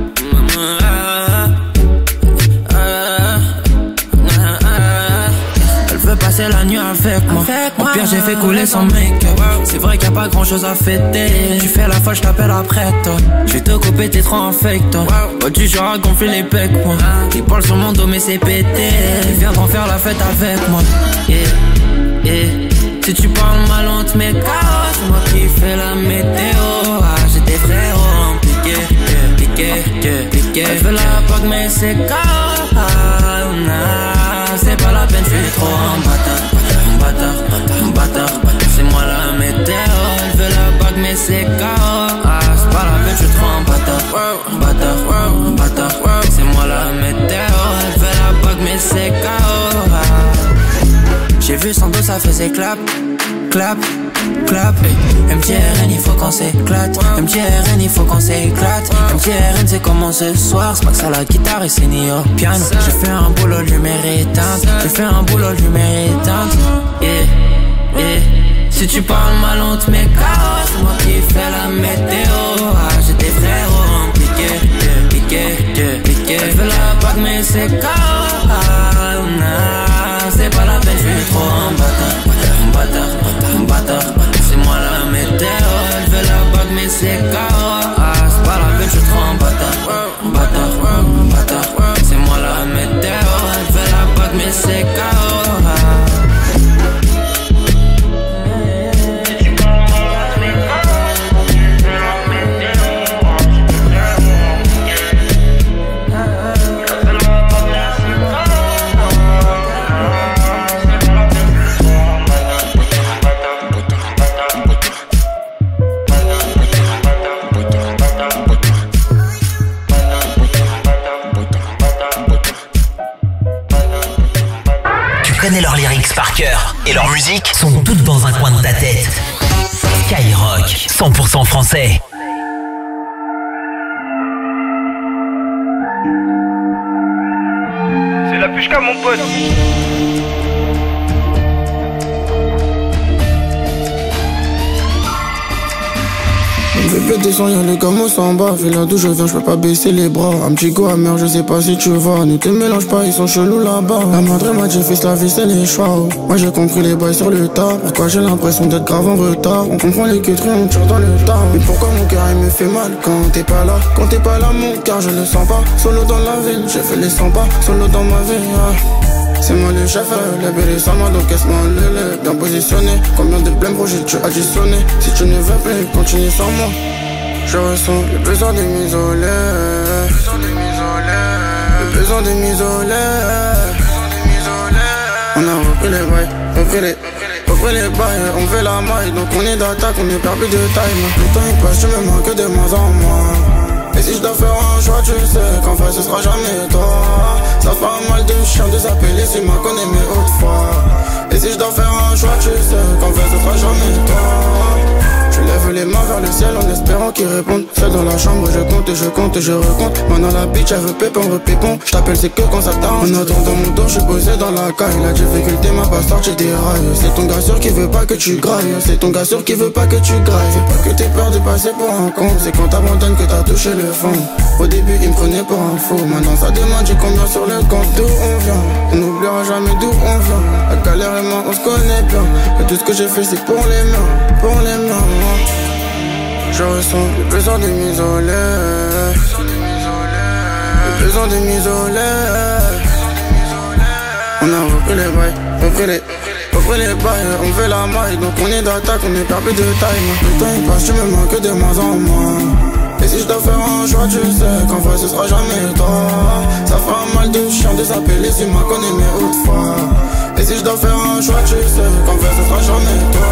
Passer la nuit avec moi. Au pire j'ai fait couler son make-up. C'est vrai qu'il y a pas grand chose à fêter. Tu fais la folle, je t'appelle après toi. Je vais te couper, t'es trop infect toi. Oh, tu genre à gonfler les pecs moi. Ils parlent sur mon dos mais c'est pété. Ils viendront faire la fête avec moi. Yeah, yeah. Si tu parles mal on te met K O. C'est moi qui fais la météo. Ah j'ai des frérots piqué, piqué, piqué, piqué. Elle fait la bague mais c'est K O. Ah, nah, c'est pas la peine, je suis trop un bâtard, un bâtard, un bâtard. C'est moi la météo, elle veut la bague mais c'est K O. Ah, c'est pas la peine, je suis trop un bâtard, un bâtard, un bâtard. C'est moi la météo, elle veut la bague mais c'est K O. Ah. J'ai vu son dos, ça faisait clap, clap, clap. M T R N, il faut qu'on s'éclate. M T R N, il faut qu'on s'éclate. M T R N, c'est comment ce soir. Smax à la guitare et c'est ni au piano. J'ai fait un boulot, lumière éteinte. J'ai fait un boulot, lumière éteinte. Yeah, yeah. Si tu parles mal, on te met K O. C'est moi qui fais la météo. Ah, j'ai des frérots piqué, piqué, piqué. Elle veut la bague, mais c'est K O. Ah, nah, c'est pas la peine, je suis trop un bâtard, un bâtard, un bâtard. C'est moi la météo, elle veut la bague, mais c'est K O. Ah, c'est pas la peine, je suis trop un bâtard, un bâtard, un bâtard. C'est moi la météo, elle veut la bague, mais c'est K O. Ah. Connais leurs lyrics par cœur et leurs musiques sont toutes dans un coin de ta tête. Skyrock, cent pour cent français. C'est la pushka mon pote. Je vais péter sans y aller comme au samba. Fais là d'où je viens, je peux pas baisser les bras. Un petit go amer, je sais pas si tu vois. Ne te mélange pas, ils sont chelous là-bas. La madre m'a dit fils, la vie c'est les choix. Moi j'ai compris les bails sur le tas. Pourquoi j'ai l'impression d'être grave en retard. On comprend les queuteries, on tire dans le tas. Mais pourquoi mon cœur il me fait mal quand t'es pas là. Quand t'es pas là mon cœur je le sens pas. Solo dans la ville, j'ai fait les cent pas. Solo dans ma vie, ah. C'est moi le chef, les bébés sans moi donc caisse-moi le lait. Bien positionné, combien de blèmes projets tu as additionné. Si tu ne veux plus, continue sans moi. Je ressens le besoin de m'isoler. Le besoin de m'isoler. On a repris les bails, repris les, repris les bails. On fait la maille, donc on est d'attaque, on est perdu de taille. Le temps il passe, je me manque de moins en moins. Et si je dois faire un choix, tu sais qu'en fait ce sera jamais toi. Ça fait mal de chiens de s'appeler si m'a connais mais autrefois. Et si je dois faire un choix, tu sais qu'en fait ce sera jamais toi. Je lève les mains vers le ciel en espérant qu'ils répondent. Seul dans la chambre, je compte et je compte et je recompte. Maintenant la bitch, elle veut pépon, repépon. Je t'appelle, c'est que quand ça t'arrange. En attendant mon dos, je suis posé dans la caille. La difficulté m'a pas sorti des rails. C'est ton gars sûr qui veut pas que tu grailles. C'est ton gars sûr qui veut pas que tu grailles. C'est pas que t'aies peur de passer pour un con. C'est quand t'abandonnes que t'as touché le fond. Au début, il me prenait pour un fou. Maintenant ça demande, j'ai combien sur le compte. D'où on vient, on n'oubliera jamais d'où on vient. La galère et moi, on se connaît bien. Et tout ce que j'ai fait, c'est pour les mains, pour les mains. Je ressens le besoin de m'isoler. Le besoin de m'isoler. On a repris les bails, repris les, repris les bails. On fait la maille, donc on est d'attaque, on est perdu de taille. Le temps il passe, tu me manques de moins en moins. Et si je dois faire un choix, tu sais qu'en vrai ce sera jamais toi. Ça fera mal de chien de s'appeler si m'a connais mais autrefois. Et si je dois faire un choix, tu sais qu'en vrai ce sera jamais toi.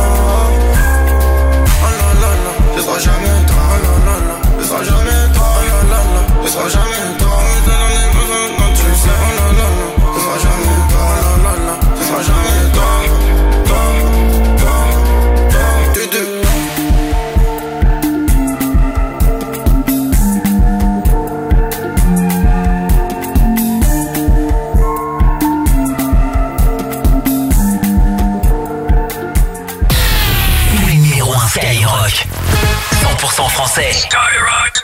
Ce sera jamais toi, oh là là là. Ce sera jamais toi, oh là là là. Ce sera jamais toi, mais t'en as besoin quand tu sais, oh là là là. Ce sera jamais toi, oh là là là. Ce sera jamais toi, toi, toi, toi, tu deux. Numéro un Skyrock. cent pour cent français. Skyrock.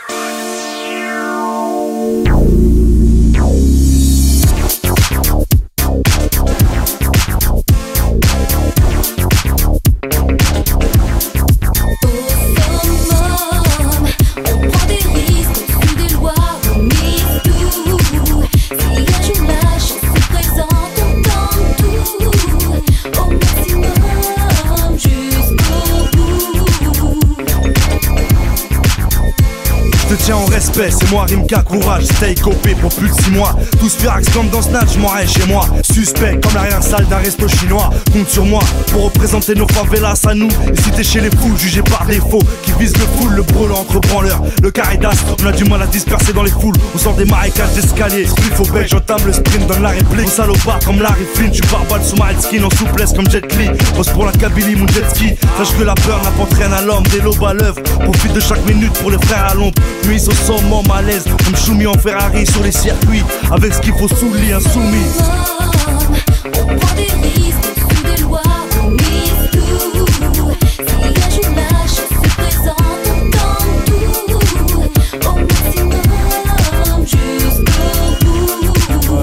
En respect, c'est moi Rimka, courage, stay copé pour plus de six mois. Tous firax comme dans Snatch, m'en rêve chez moi. Suspect comme l'arrière salle d'un resto chinois. Compte sur moi pour représenter nos favelas à nous. Et si t'es chez les fous, jugé par défaut, qui vise le full, le brûle entre branleurs. Le carré d'as, on a du mal à disperser dans les foules. On sort des marécages d'escalier. Il faut bec, j'entame le sprint, donne la réplique. On salopard comme Larry Flynn, tu barbales sous ma headskin en souplesse comme Jet Li. Pose pour la Kabylie, mon jet ski. Sache que la peur n'apporte rien à l'homme, des lobes à l'œuvre. Profite de chaque minute pour les frères à l'ombre. Nuit au sommet, malaise, comme Choumi en Ferrari sur les circuits. Avec ce qu'il faut sous le lit, insoumis. On prend des risques, sous des lois, on mise tout. Si un jour la chance se présente, on tente tout. Au maximum, jusqu'au bout.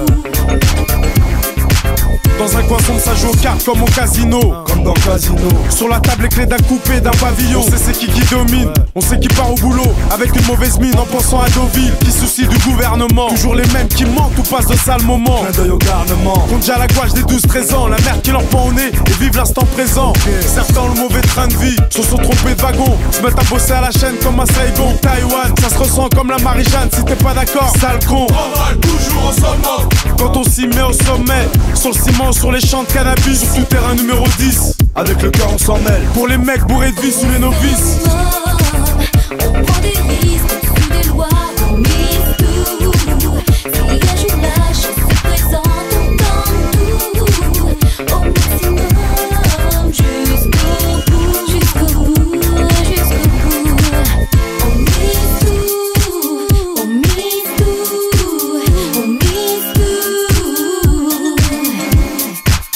Dans un coin sombre ça joue aux cartes comme au casino. Comme dans le casino. Sur la table les clés d'un coupé, d'un pavillon. On sait c'est qui qui domine, on sait qui part au boulot avec une mauvaise mine en pensant à Deauville. Qui soucie du gouvernement, toujours les mêmes qui mentent ou passent de sales moments. Clin d'œil au garnement. Compte déjà la gouache des douze treize ans. La merde qui leur pend au nez et vivent l'instant présent. Okay. Certains ont le mauvais train de vie, se sont trompés de wagon. Se mettent à bosser à la chaîne comme à Saigon. Taïwan, ça se ressent comme la Marie-Jeanne. Si t'es pas d'accord, sale con. Toujours au sommet. Quand on s'y met au sommet, sur le ciment, sur les champs de cannabis, sur tout terrain numéro dix. Avec le cœur on s'en mêle. Pour les mecs bourrés de vie sous les novices. On prend des risques, sous des lois, on mise tout. Si un jour la chance se présente, on tente tout. Au maximum, jusqu'au bout, jusqu'au bout, jusqu'au bout. On mise tout, on mise tout, on mise tout.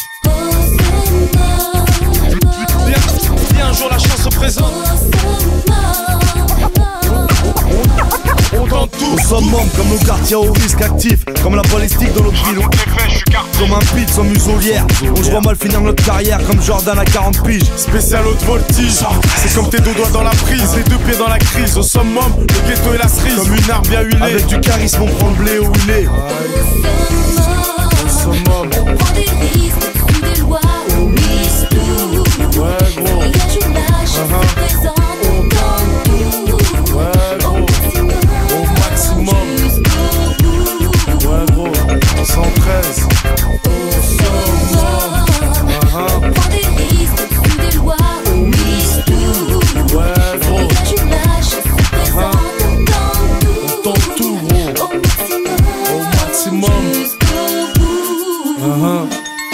Au sommet. Si un jour la chance se présente. summum, comme nos quartiers au risque actif, comme la balistique dans notre ville. Comme un beat sans muselière. On se voit mal finir notre carrière comme Jordan à quarante piges. Spécial haute voltige, c'est comme tes deux doigts dans la prise, les deux pieds dans la crise. Au summum, le ghetto et la cerise, comme une arme bien huilée. Avec du charisme on prend le blé où il est. Au summum, on prend des risques, on suit des lois, on mise tout. Ouais gros, il y a une lâche, on se présente, on tente tout. Ouais gros, au maximum. Ouais gros, cent treize. On prend des risques, on suit des lois, on mise tout. Ouais gros, il y a une lâche, on se présente, on tente tout. on tente tout gros, Au maximum, au maximum. jusqu'au bout. Uh-huh.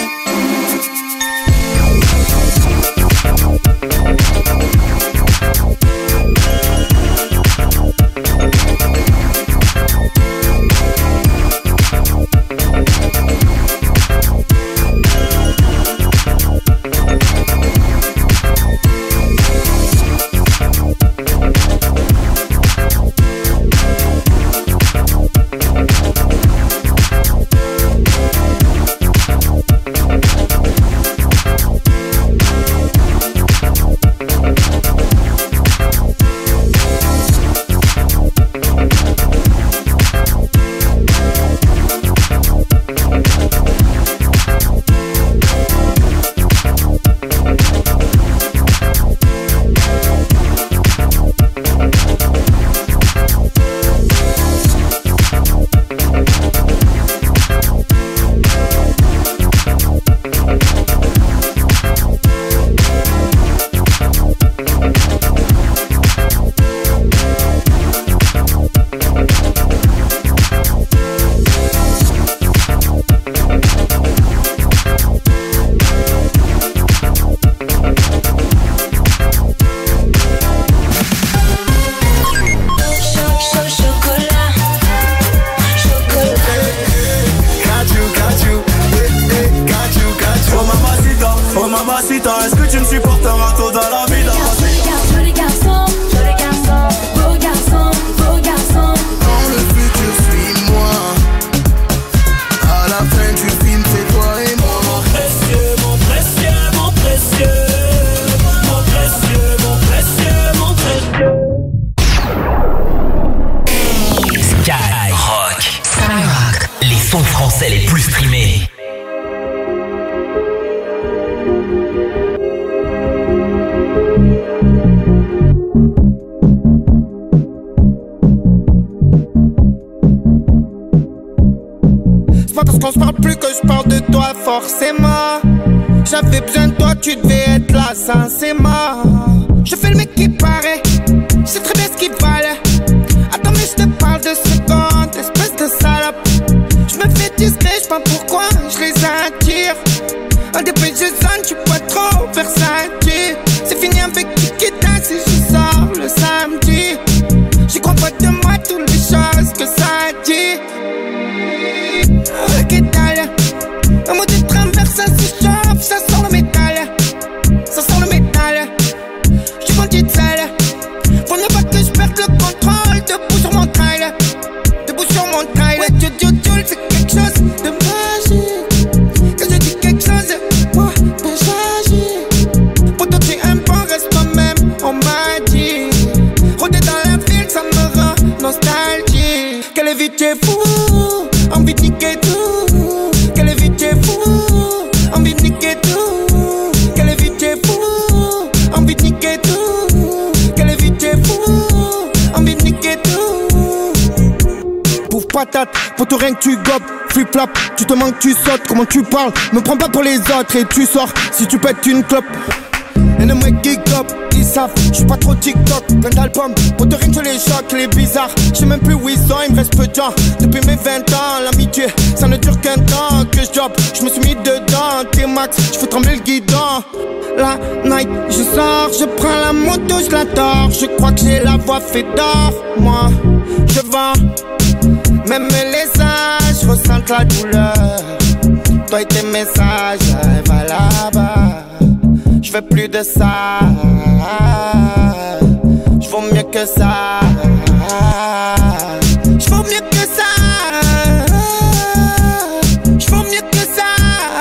Est-ce que tu me supporteras tôt dans la vie? Joli garçon, joli garçon, beau garçon, beau garçon. Dans le futur, suis-moi. À la fin du film, c'est toi et moi. Mon précieux, mon précieux, mon précieux. Mon précieux, mon précieux, mon précieux. Skyrock. Skyrock. Les sons français les plus streamés. Parce qu'on se parle plus que je parle de toi forcément. J'avais besoin de toi, tu devais être là sincèrement. Je fais le mec qui paraît, je sais très bien ce qu'il valait. Attends mais je te parle de secondes, espèce de salope. Je me fais discret, je sais pas pourquoi je les attire. Un des plus jeunes, tu peux trop versatile. C'est fini avec Kikita si je sors le samedi. J'y crois pas de moi toutes les choses que ça dit. Ok t'as un mot de traverse, ça se chauffe, ça sent le métal. Ça sent le métal. J'suis vendu de sale. Faut ne pas que je perde le contrôle. Debout sur mon trail. Debout sur mon trail. Ouais, Dieu, Dieu, Dieu, c'est quelque chose de magique. Quand je dis quelque chose, moi, ben j'agis. Pour toi, tu aimes pas, reste toi-même, on m'a dit. Rôder dans la ville, ça me rend nostalgique. Quelle vie t'es fou, envie de niquer tout. Quelle vie t'es fou, envie de niquer tout. Quelle vie t'es fou, envie de niquer tout. Quelle vie t'es fou, envie de niquer tout. Pouf patate, pour tout rien que tu gobes. Flip flap, tu te manques, tu sautes. Comment tu parles, me prends pas pour les autres. Et tu sors, si tu pètes une clope. Et les mecs geek up, ils savent, j'suis pas trop TikTok. Plein d'albums, pour te rien que les chocs, les bizarres. J'sais même plus où ils sont, il me reste peu de temps. Depuis mes vingt ans, l'amitié, ça ne dure qu'un temps. Que je job, j'me suis mis dedans. T-Max, j'fais trembler le guidon. La night, je sors, je prends la moto, je la dors. Je crois que j'ai la voix fait d'or. Moi, je vends, même les âges ressentent la douleur. Toi et tes messages, va là-bas. Je veux plus de ça. Je vaux mieux que ça. J'vaux mieux que ça. J'vaux mieux que ça.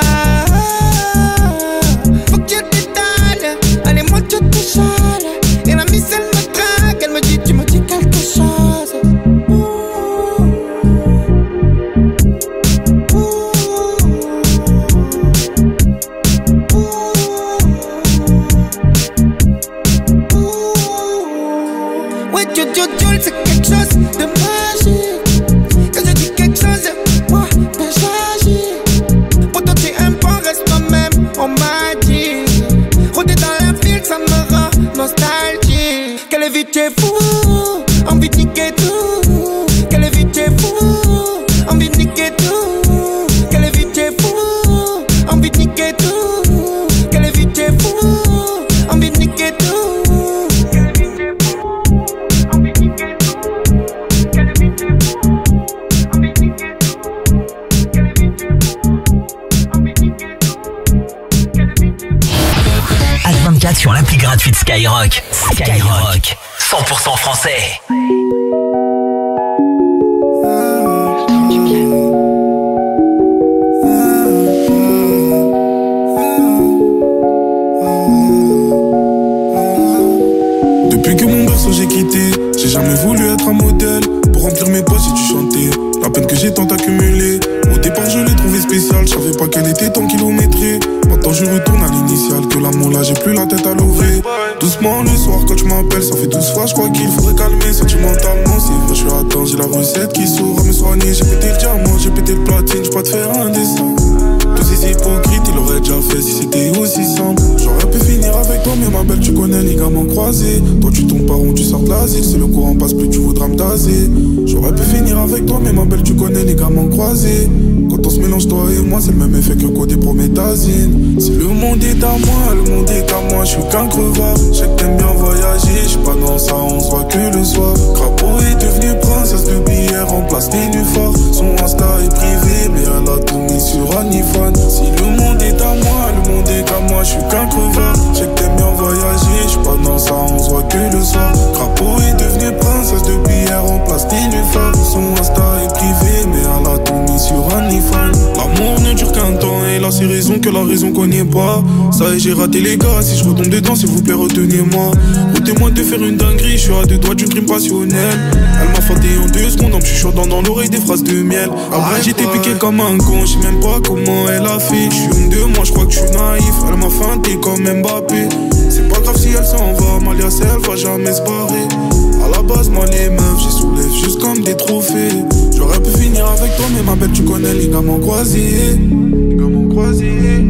Faut que tu t'étales. Allez, moi tu te chales. Et la miss elle me drague. Elle me dit, tu me dis quelque chose. Ouais, tu, tu, tu, c'est quelque chose de magique. Quand je dis quelque chose, moi, ben j'agis. Pour toi, tu aimes pas, reste toi-même, on m'a dit. Rôder dans la ville, ça me rend nostalgique. Quelle vie t'es fou, envie de niquer tout. Quelle vie t'es fou, envie de niquer tout. Quelle vie t'es fou, envie de niquer tout. Quelle vie t'es fou, envie de niquer tout. H vingt-quatre sur l'appli gratuite Skyrock. Skyrock, cent pour cent français. Depuis que mon berceau j'ai quitté, j'ai jamais voulu être un modèle. Pour remplir mes poches j'ai dû chanter. La peine que j'ai tant accumulée. Au départ je l'ai trouvé spécial, je savais pas quel était ton kilométré. Maintenant je retourne à l'initial, que l'amour là j'ai plus la tête à lever. Doucement le soir quand tu m'appelles, ça fait douze fois, je crois qu'il faudrait calmer sentimentalement. C'est vrai, je suis atteint, j'ai la recette qui saura me soigner. J'ai pété le diamant, j'ai pété le platine, je peux te faire un dessin. Tous ces hypocrites, il aurait déjà fait si c'était aussi simple. J'aurais pu finir avec toi, mais ma belle, tu connais les gamins croisés. Toi, tu tombes par rond, tu sors de l'asile. Si le courant passe plus, tu voudras me taser. J'aurais pu finir avec toi, mais ma belle, tu connais les gamins croisés. Quand on se mélange, toi et moi, c'est le même effet que côté prométhazine. Si le monde est à moi, le monde est à moi, je suis qu'un crevard. Je sais que t'aimes bien voyager, je suis pas dans ça, on se voit que le soir. Crapaud est devenu princesse de billets, remplace les nufards. Son Insta est privé, mais elle a tout mis sur Anifan. Si le monde est à moi, le monde est qu'à moi, je suis qu'un crevard. Je sais que t'aimes bien voyager, je suis pas dans ça, on se voit que le soir. Crapaud est devenu princesse de billets, remplace les nufards. Son Insta est privé, mais elle a tout mis sur Anifan. L'amour ne dure qu'un temps, et là c'est raison que la raison connaît pas. Ça y est, j'ai raté les gars, si je retombe dedans, s'il vous plaît, retenez-moi. Retenez-moi de faire une dinguerie, je suis à deux doigts d'une crime passionnelle. Elle m'a fâté en deux secondes, en me chuchotant dans l'oreille des phrases de miel. Après j'étais piqué comme un con, je sais même pas comment elle a fait. Je suis une de moi, je crois que je suis naïf. Elle m'a feinté comme Mbappé. C'est pas grave si elle s'en va, Malias elle va jamais se barrer. À la base, moi les meufs, j'y soulève juste comme des trophées. J'aurais pu finir avec toi, mais ma belle, tu connais les gamins croisés. Les gamins croisés.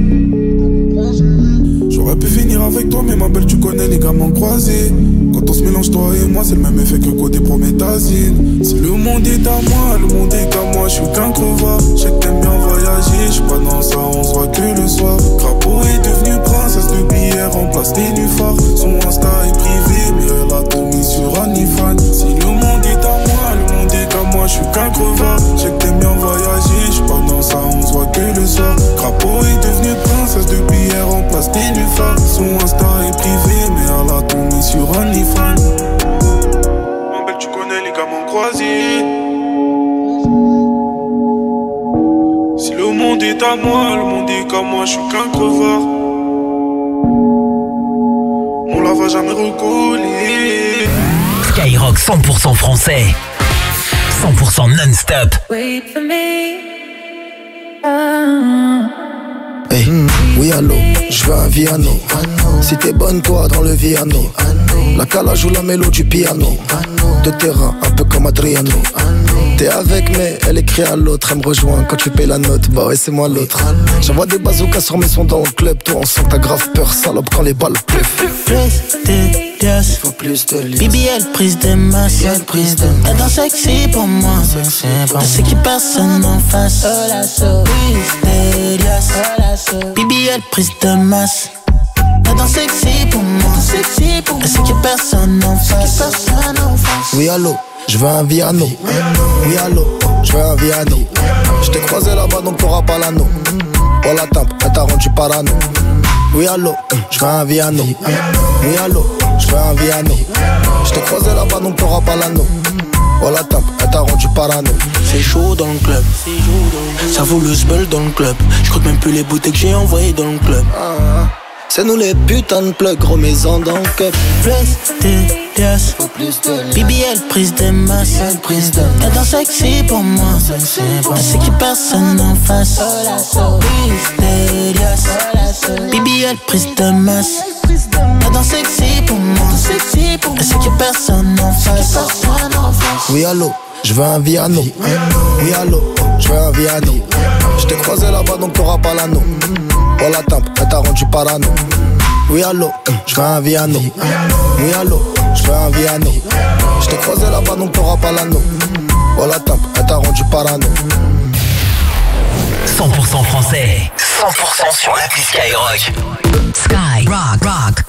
J'aurais pu finir avec toi, mais ma belle, tu connais les gamins croisés. Quand on se mélange, toi et moi, c'est le même effet que côté prométhazine. Si le monde est à moi, le monde est qu'à moi, je suis qu'un crevard. Je sais que t'aimes bien voyager, je suis pas dans ça, on se voit que le soir. Crapaud est devenu princesse de billets, remplace les nufards. Son Insta est privé, mais elle a tout mis sur Anifan. Si le monde est à moi, le monde est qu'à moi, je suis qu'un crevard. Je sais que t'aimes bien voyager, je suis pas dans ça, on se voit que le soir. Crapaud est devenu princesse de billets, remplace les nufards. Son Insta est privé, mais elle a tout mis sur Anifan. Ma belle, tu connais les gamins croisés. Si le monde est à moi, le monde est qu'à moi, je suis qu'un crevard. On la va jamais recoller. Skyrock cent pour cent français, cent pour cent non-stop. Wait for me. Ah. Hey, oui allô, je veux un Viano. Si t'es bonne toi dans le Viano, la calage ou la mélo du piano. De terrain, un peu comme Adriano. T'es avec mais elle écrit à l'autre. Elle me rejoint quand tu payes la note. Bah ouais c'est moi l'autre. J'envoie des bazookas sur mes sons dans le club. Toi on sent que t'as grave peur salope quand les balles pleuvent. Plus de liasses, faut plus de liasses. B B L prise de masse, elle danse sexy pour moi. Je sais qu'il personne en face. Plus de liasses, B B L prise de masse. Elle danse sexy pour moi. Je sais qu'il personne en face. Oui allô, je veux un Viano. Oui allô, je veux un Viano. Je t'ai croisé là-bas donc t'auras pas l'anneau. Oh la tape, elle t'a rendu parano. Oui allô, je veux un Viano. Oui allô, je veux un Viano. Je t'ai croisé là-bas donc t'auras pas l'anneau. Oh la tape, elle t'a rendu parano. C'est chaud dans le club, ça vaut le sbeul dans le club. Je crois même plus les bouteilles que j'ai envoyées dans le club. ah, C'est nous les putains de plugs, remets-en dans le cup. Prestigious, B B L, prise de masse. Elle danse sexy pour moi. Elle sait qu'il personne en face. Prestigious, B B L, prise de masse. Elle danse sexy pour moi. Elle sait qu'il personne en face. Oui allô, je veux un Viano. Oui allô, je veux un Viano. Je t'ai croisé là-bas donc t'auras pas l'anneau. Oh la tape, elle t'a rendu parano. Oui allô, je veux un Viano. Oui allô, je veux un Viano. Je t'ai croisé là-bas donc t'auras pas l'anneau. Oh la tape, elle t'a rendu parano. cent pour cent français, cent pour cent sur l'appli Skyrock. Sky Rock Rock.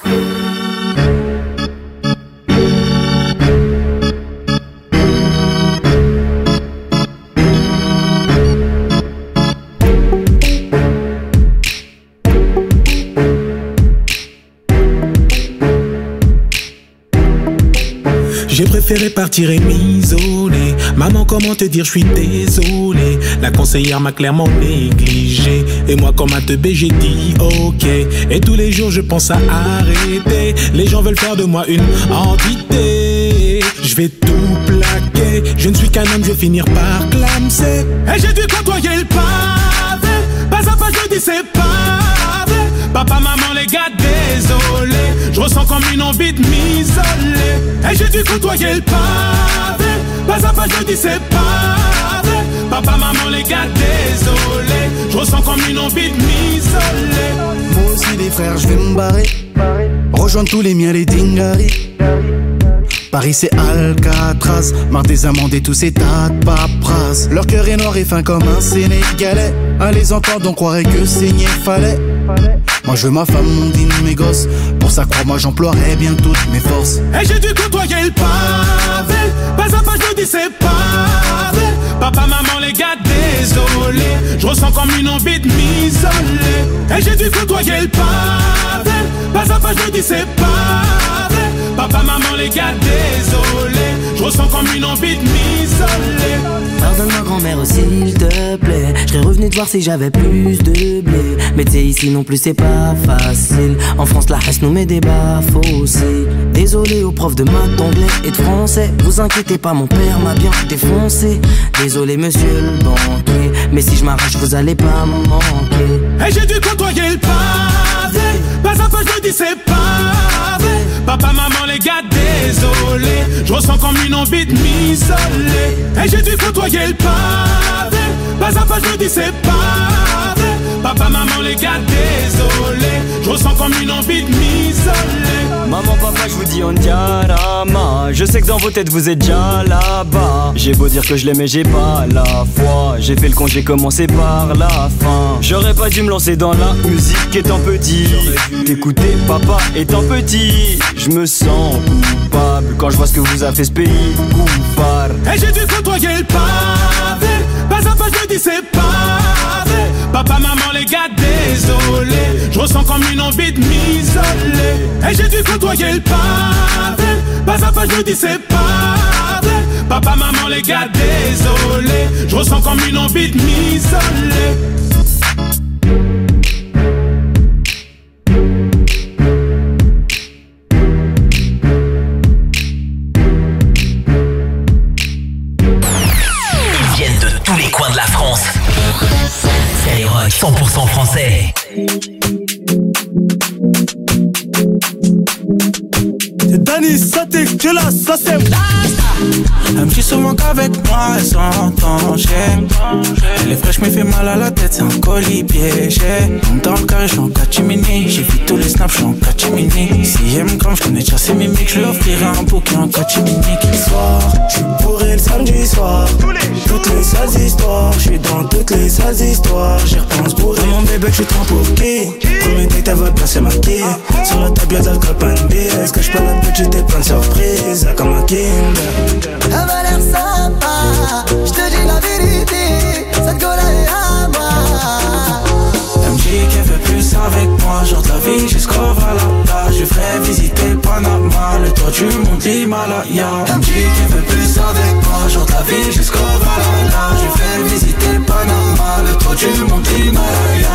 J'ai préféré partir et m'isoler. Maman, comment te dire, je suis désolé. La conseillère m'a clairement négligé. Et moi, comme un teubé, j'ai dit ok. Et tous les jours, je pense à arrêter. Les gens veulent faire de moi une entité. Je vais tout plaquer. Je ne suis qu'un homme, je vais finir par clamser. Et j'ai dû côtoyer le pavé. Pas à pas, je dis c'est pavé. Papa, maman, les gars, désolé. Je ressens comme une envie de m'isoler. Et j'ai dû côtoyer le pavé. Pas à pas, je dis c'est pavé. Papa, maman, les gars, désolé. Je ressens comme une envie de m'isoler. Moi aussi, les frères, je vais me barrer. Rejoindre tous les miens, les dingaris. Paris c'est Alcatraz, marre des amendes et tous ces tas de paperasses. Leur cœur est noir et fin comme un Sénégalais. À les entendre on croirait que saigner fallait. Moi je veux ma femme, mon dîne, mes gosses. Pour ça crois-moi j'emploierai bien toutes mes forces. Et j'ai dû côtoyer le pavé. Pas à pas je dis c'est pavé. Papa, maman, les gars, désolé. Je ressens comme une envie de m'isoler. Et j'ai dû côtoyer le pavé. Pas à pas je dis c'est pavé. Papa, maman, les gars, désolé. Je ressens comme une envie de m'isoler. Pardonne ma grand-mère s'il te plaît. Je serais revenu te voir si j'avais plus de blé. Mais t'sais ici non plus c'est pas facile. En France la hache nous met des bas-fossés. Désolé aux profs de maths, d'anglais et de français. Vous inquiétez pas, mon père m'a bien défoncé. Désolé monsieur le banquier, mais si je m'arrache vous allez pas me manquer. Et j'ai dû côtoyer le pavé. Pas à pas je dis c'est pavé. Papa, maman, les gars, désolé. Je ressens comme une envie de m'isoler. Et j'ai dû côtoyer le pavé. Pas à pas je dis c'est pavé. Papa, maman, les gars, désolé. Je ressens comme une envie de m'isoler. Maman, papa, je vous dis on diarama. Je sais que dans vos têtes vous êtes déjà là-bas. J'ai beau dire que je l'aimais, j'ai pas la foi. J'ai fait le con, j'ai commencé par la fin. J'aurais pas dû me lancer dans la musique étant petit. T'écouter papa étant petit. Je me sens coupable quand je vois ce que vous a fait ce pays. Coupable. Et j'ai dû côtoyer le pavé. Pas à pas je dis c'est pavé. Papa, maman, les gars, désolé. Je ressens comme une envie de m'isoler. Et j'ai dû côtoyer le pavé. Pas à pas je dis c'est pavé. Papa, maman, les gars, désolé. Je ressens comme une envie de m'isoler. De la France. Skyrock cent pour cent français. C'est Dani, ça t'es que là, ça c'est. Elle me dit souvent qu'avec moi elle s'entend. Elle est fraîche mais fait mal à la tête, c'est un colis piégé. Dans le carré, je suis en catimini. J'ai vu tous les snaps, je suis en catimini. Si elle me comme je connais déjà ses mimiques. Je lui offrirai un bouquet en catimini. Soir, je suis bourré le samedi soir. Toutes les sales histoires, je suis dans toutes les sales histoires. J'y repense bourré. Mon bébé, je suis trop pour qui? Premier date, elle va placer ma quille. Sur la table, y'a d'alcool, pas une bise. Est-ce que je peux la pute, j'étais plein de surprises. Comme un Kinder. Elle m'a l'air sympa, je te dis la vérité, cette gueule est à moi. Elle me dit qu'elle veut plus avec moi, genre de la vie jusqu'au Valhalla. Je ferai visiter Panama, le tour du monde monte l'Himalaya. Elle me dit qu'elle veut plus avec moi, jour de la vie jusqu'au Valhalla. Je fais visiter Panama, le tour du monte l'Himalaya.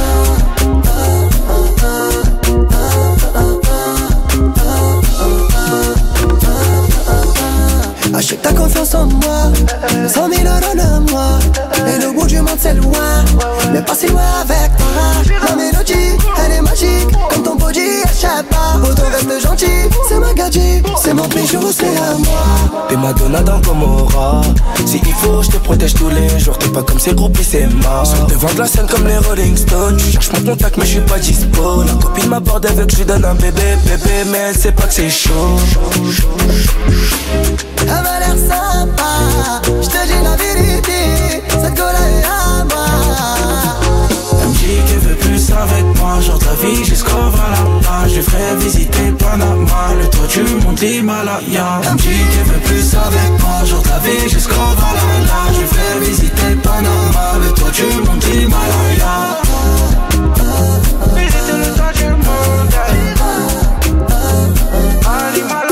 Achète ta confiance en moi, cent mille euros de moi. Et le bout du monde c'est loin, mais pas si loin avec toi. La mélodie, elle est magique, comme ton body, achète pas. Auto reste gentil, c'est ma gadget, c'est mon bijou, c'est à moi. T'es Madonna dans Gomorrah. Si il faut, je te protège tous les jours. T'es pas comme ces groupies, c'est mort. Sur devant de la scène comme les Rolling Stones. Tu cherches mon contact, mais je suis pas dispo. La copine m'aborde avec, je lui donne un bébé, bébé, mais elle sait pas que c'est chaud. Elle m'a l'air sympa, je te dis la vérité, cette go-là est à moi. Elle me dit qu'elle veut plus avec moi, genre de la vie jusqu'au Valhalla. Je lui ferai visiter Panama, le toit du monte l'Himalaya. Elle me dit qu'elle veut plus avec moi, genre de la vie jusqu'au Valhalla. Je lui ferai visiter Panama, le toit du monte l'Himalaya. Visiter le toit du monde, à l'Himalaya.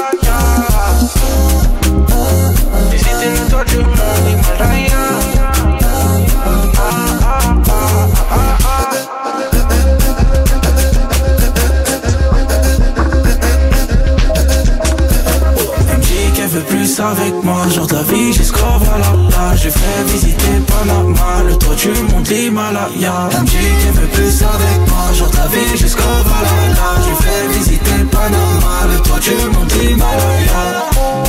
Visiter le toit du monde, l'Himalaya. Veut plus avec moi, jour de la vie jusqu'au Valhalla. Je ferai visiter Panama, le toit du monte l'Himalaya. Elle me dit qu'elle veut plus avec moi, jour de la vie jusqu'au Valhalla. Je ferai visiter Panama, le toit du monte l'Himalaya.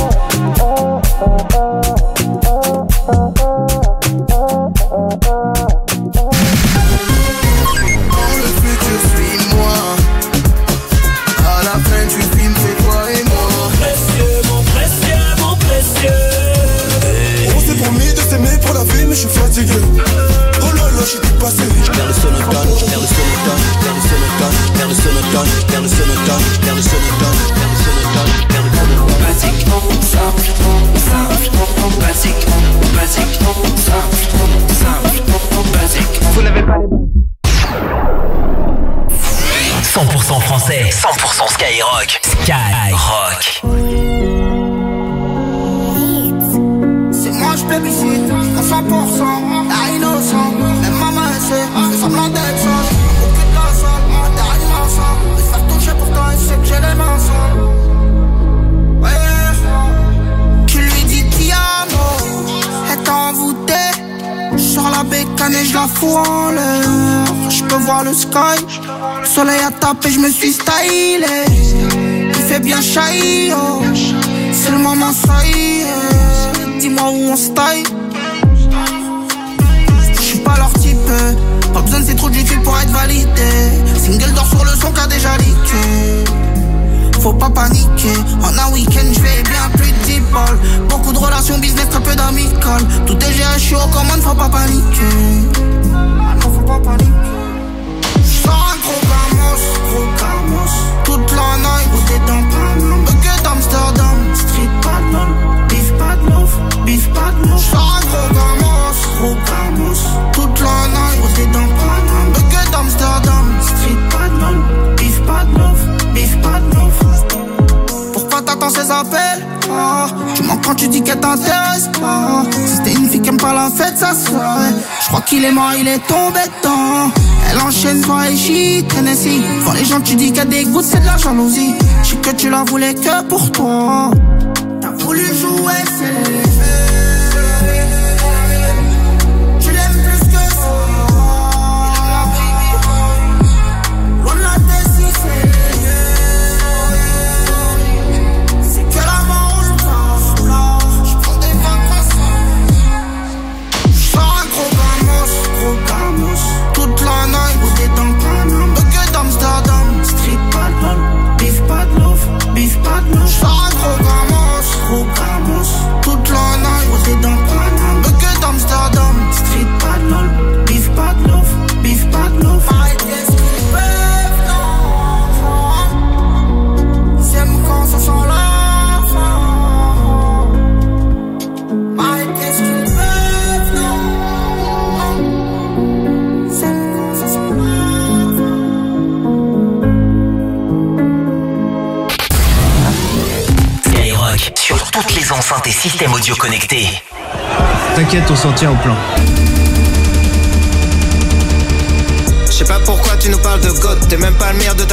Je suis fatigué, oh là là, je suis dépassé. Je perds le sonotone, je perds le sonotone, je perds le sonotone, je perds le sonotone, je perds le sonotone, je perds le sonotone, je perds le sonotone, je perds le sonotone. Basique, simple, simple, basique, basique, simple, simple, basique. Vous n'avez pas les cent pour cent français, cent pour cent Skyrock. Skyrock. C'est moi je plébiscite à cent pour cent, à innocent. Même maman elle sait, c'est semblant d'être sage. Beaucoup de la salle, moi t'es innocent. De se faire toucher pourtant elle sait que j'ai les mains sales. Ouais, tu lui dis ti amo, elle t'a envoûté. J'sors la bécane et j'la fous en l'air. J'peux voir le sky, le soleil a tapé, j'me suis stylé. Il fait bien chahi, oh. C'est le moment, ça y est. Dis-moi où on se taille. J'suis pas leur type, pas besoin de ces trous du cul pour être validé. Single d'or sur le son qu'a déjà leaké. Faut pas paniquer, en un week-end j'fais bien plus de dix balles. Beaucoup de relations business, très peu d'amical. Tout est géré, j'suis aux commandes, faut pas paniquer. Ah non, faut pas paniquer. J'sors un gros gamos, gros gamos. Toute la night, où t'es dans Panama. Bucket d'Amsterdam, street pas de lol. Bif pas de love, bif pas de love. J'sors un gros gamos, gros gamos. Toute la night, où t'es dans Panama. Bucket d'Amsterdam, street pas de lol. Bif pas de love, bif pas de love. Pourquoi t'attends ces appels? Ah, tu mens quand tu dis qu'elle t'intéresse pas. Si c'était une fille qui aime pas la fête, ça serait. J'crois qu'il est mort, il est tombé dedans. Elle enchaîne soirée shit, Tennessee. Quand les gens tu dis qu'elle dégoûte, c'est de la jalousie. J'sais que tu la voulais que pour toi. T'as voulu jouer, c'est Bif pas de love, bif pas de love. J'sors un gros gamos, gros gamos. Toute la Music sur toutes les enceintes et systèmes audio connectés. T'inquiète, on s'en tient au plan. Je sais pas pourquoi tu nous parles de God, t'es même pas le meilleur de ta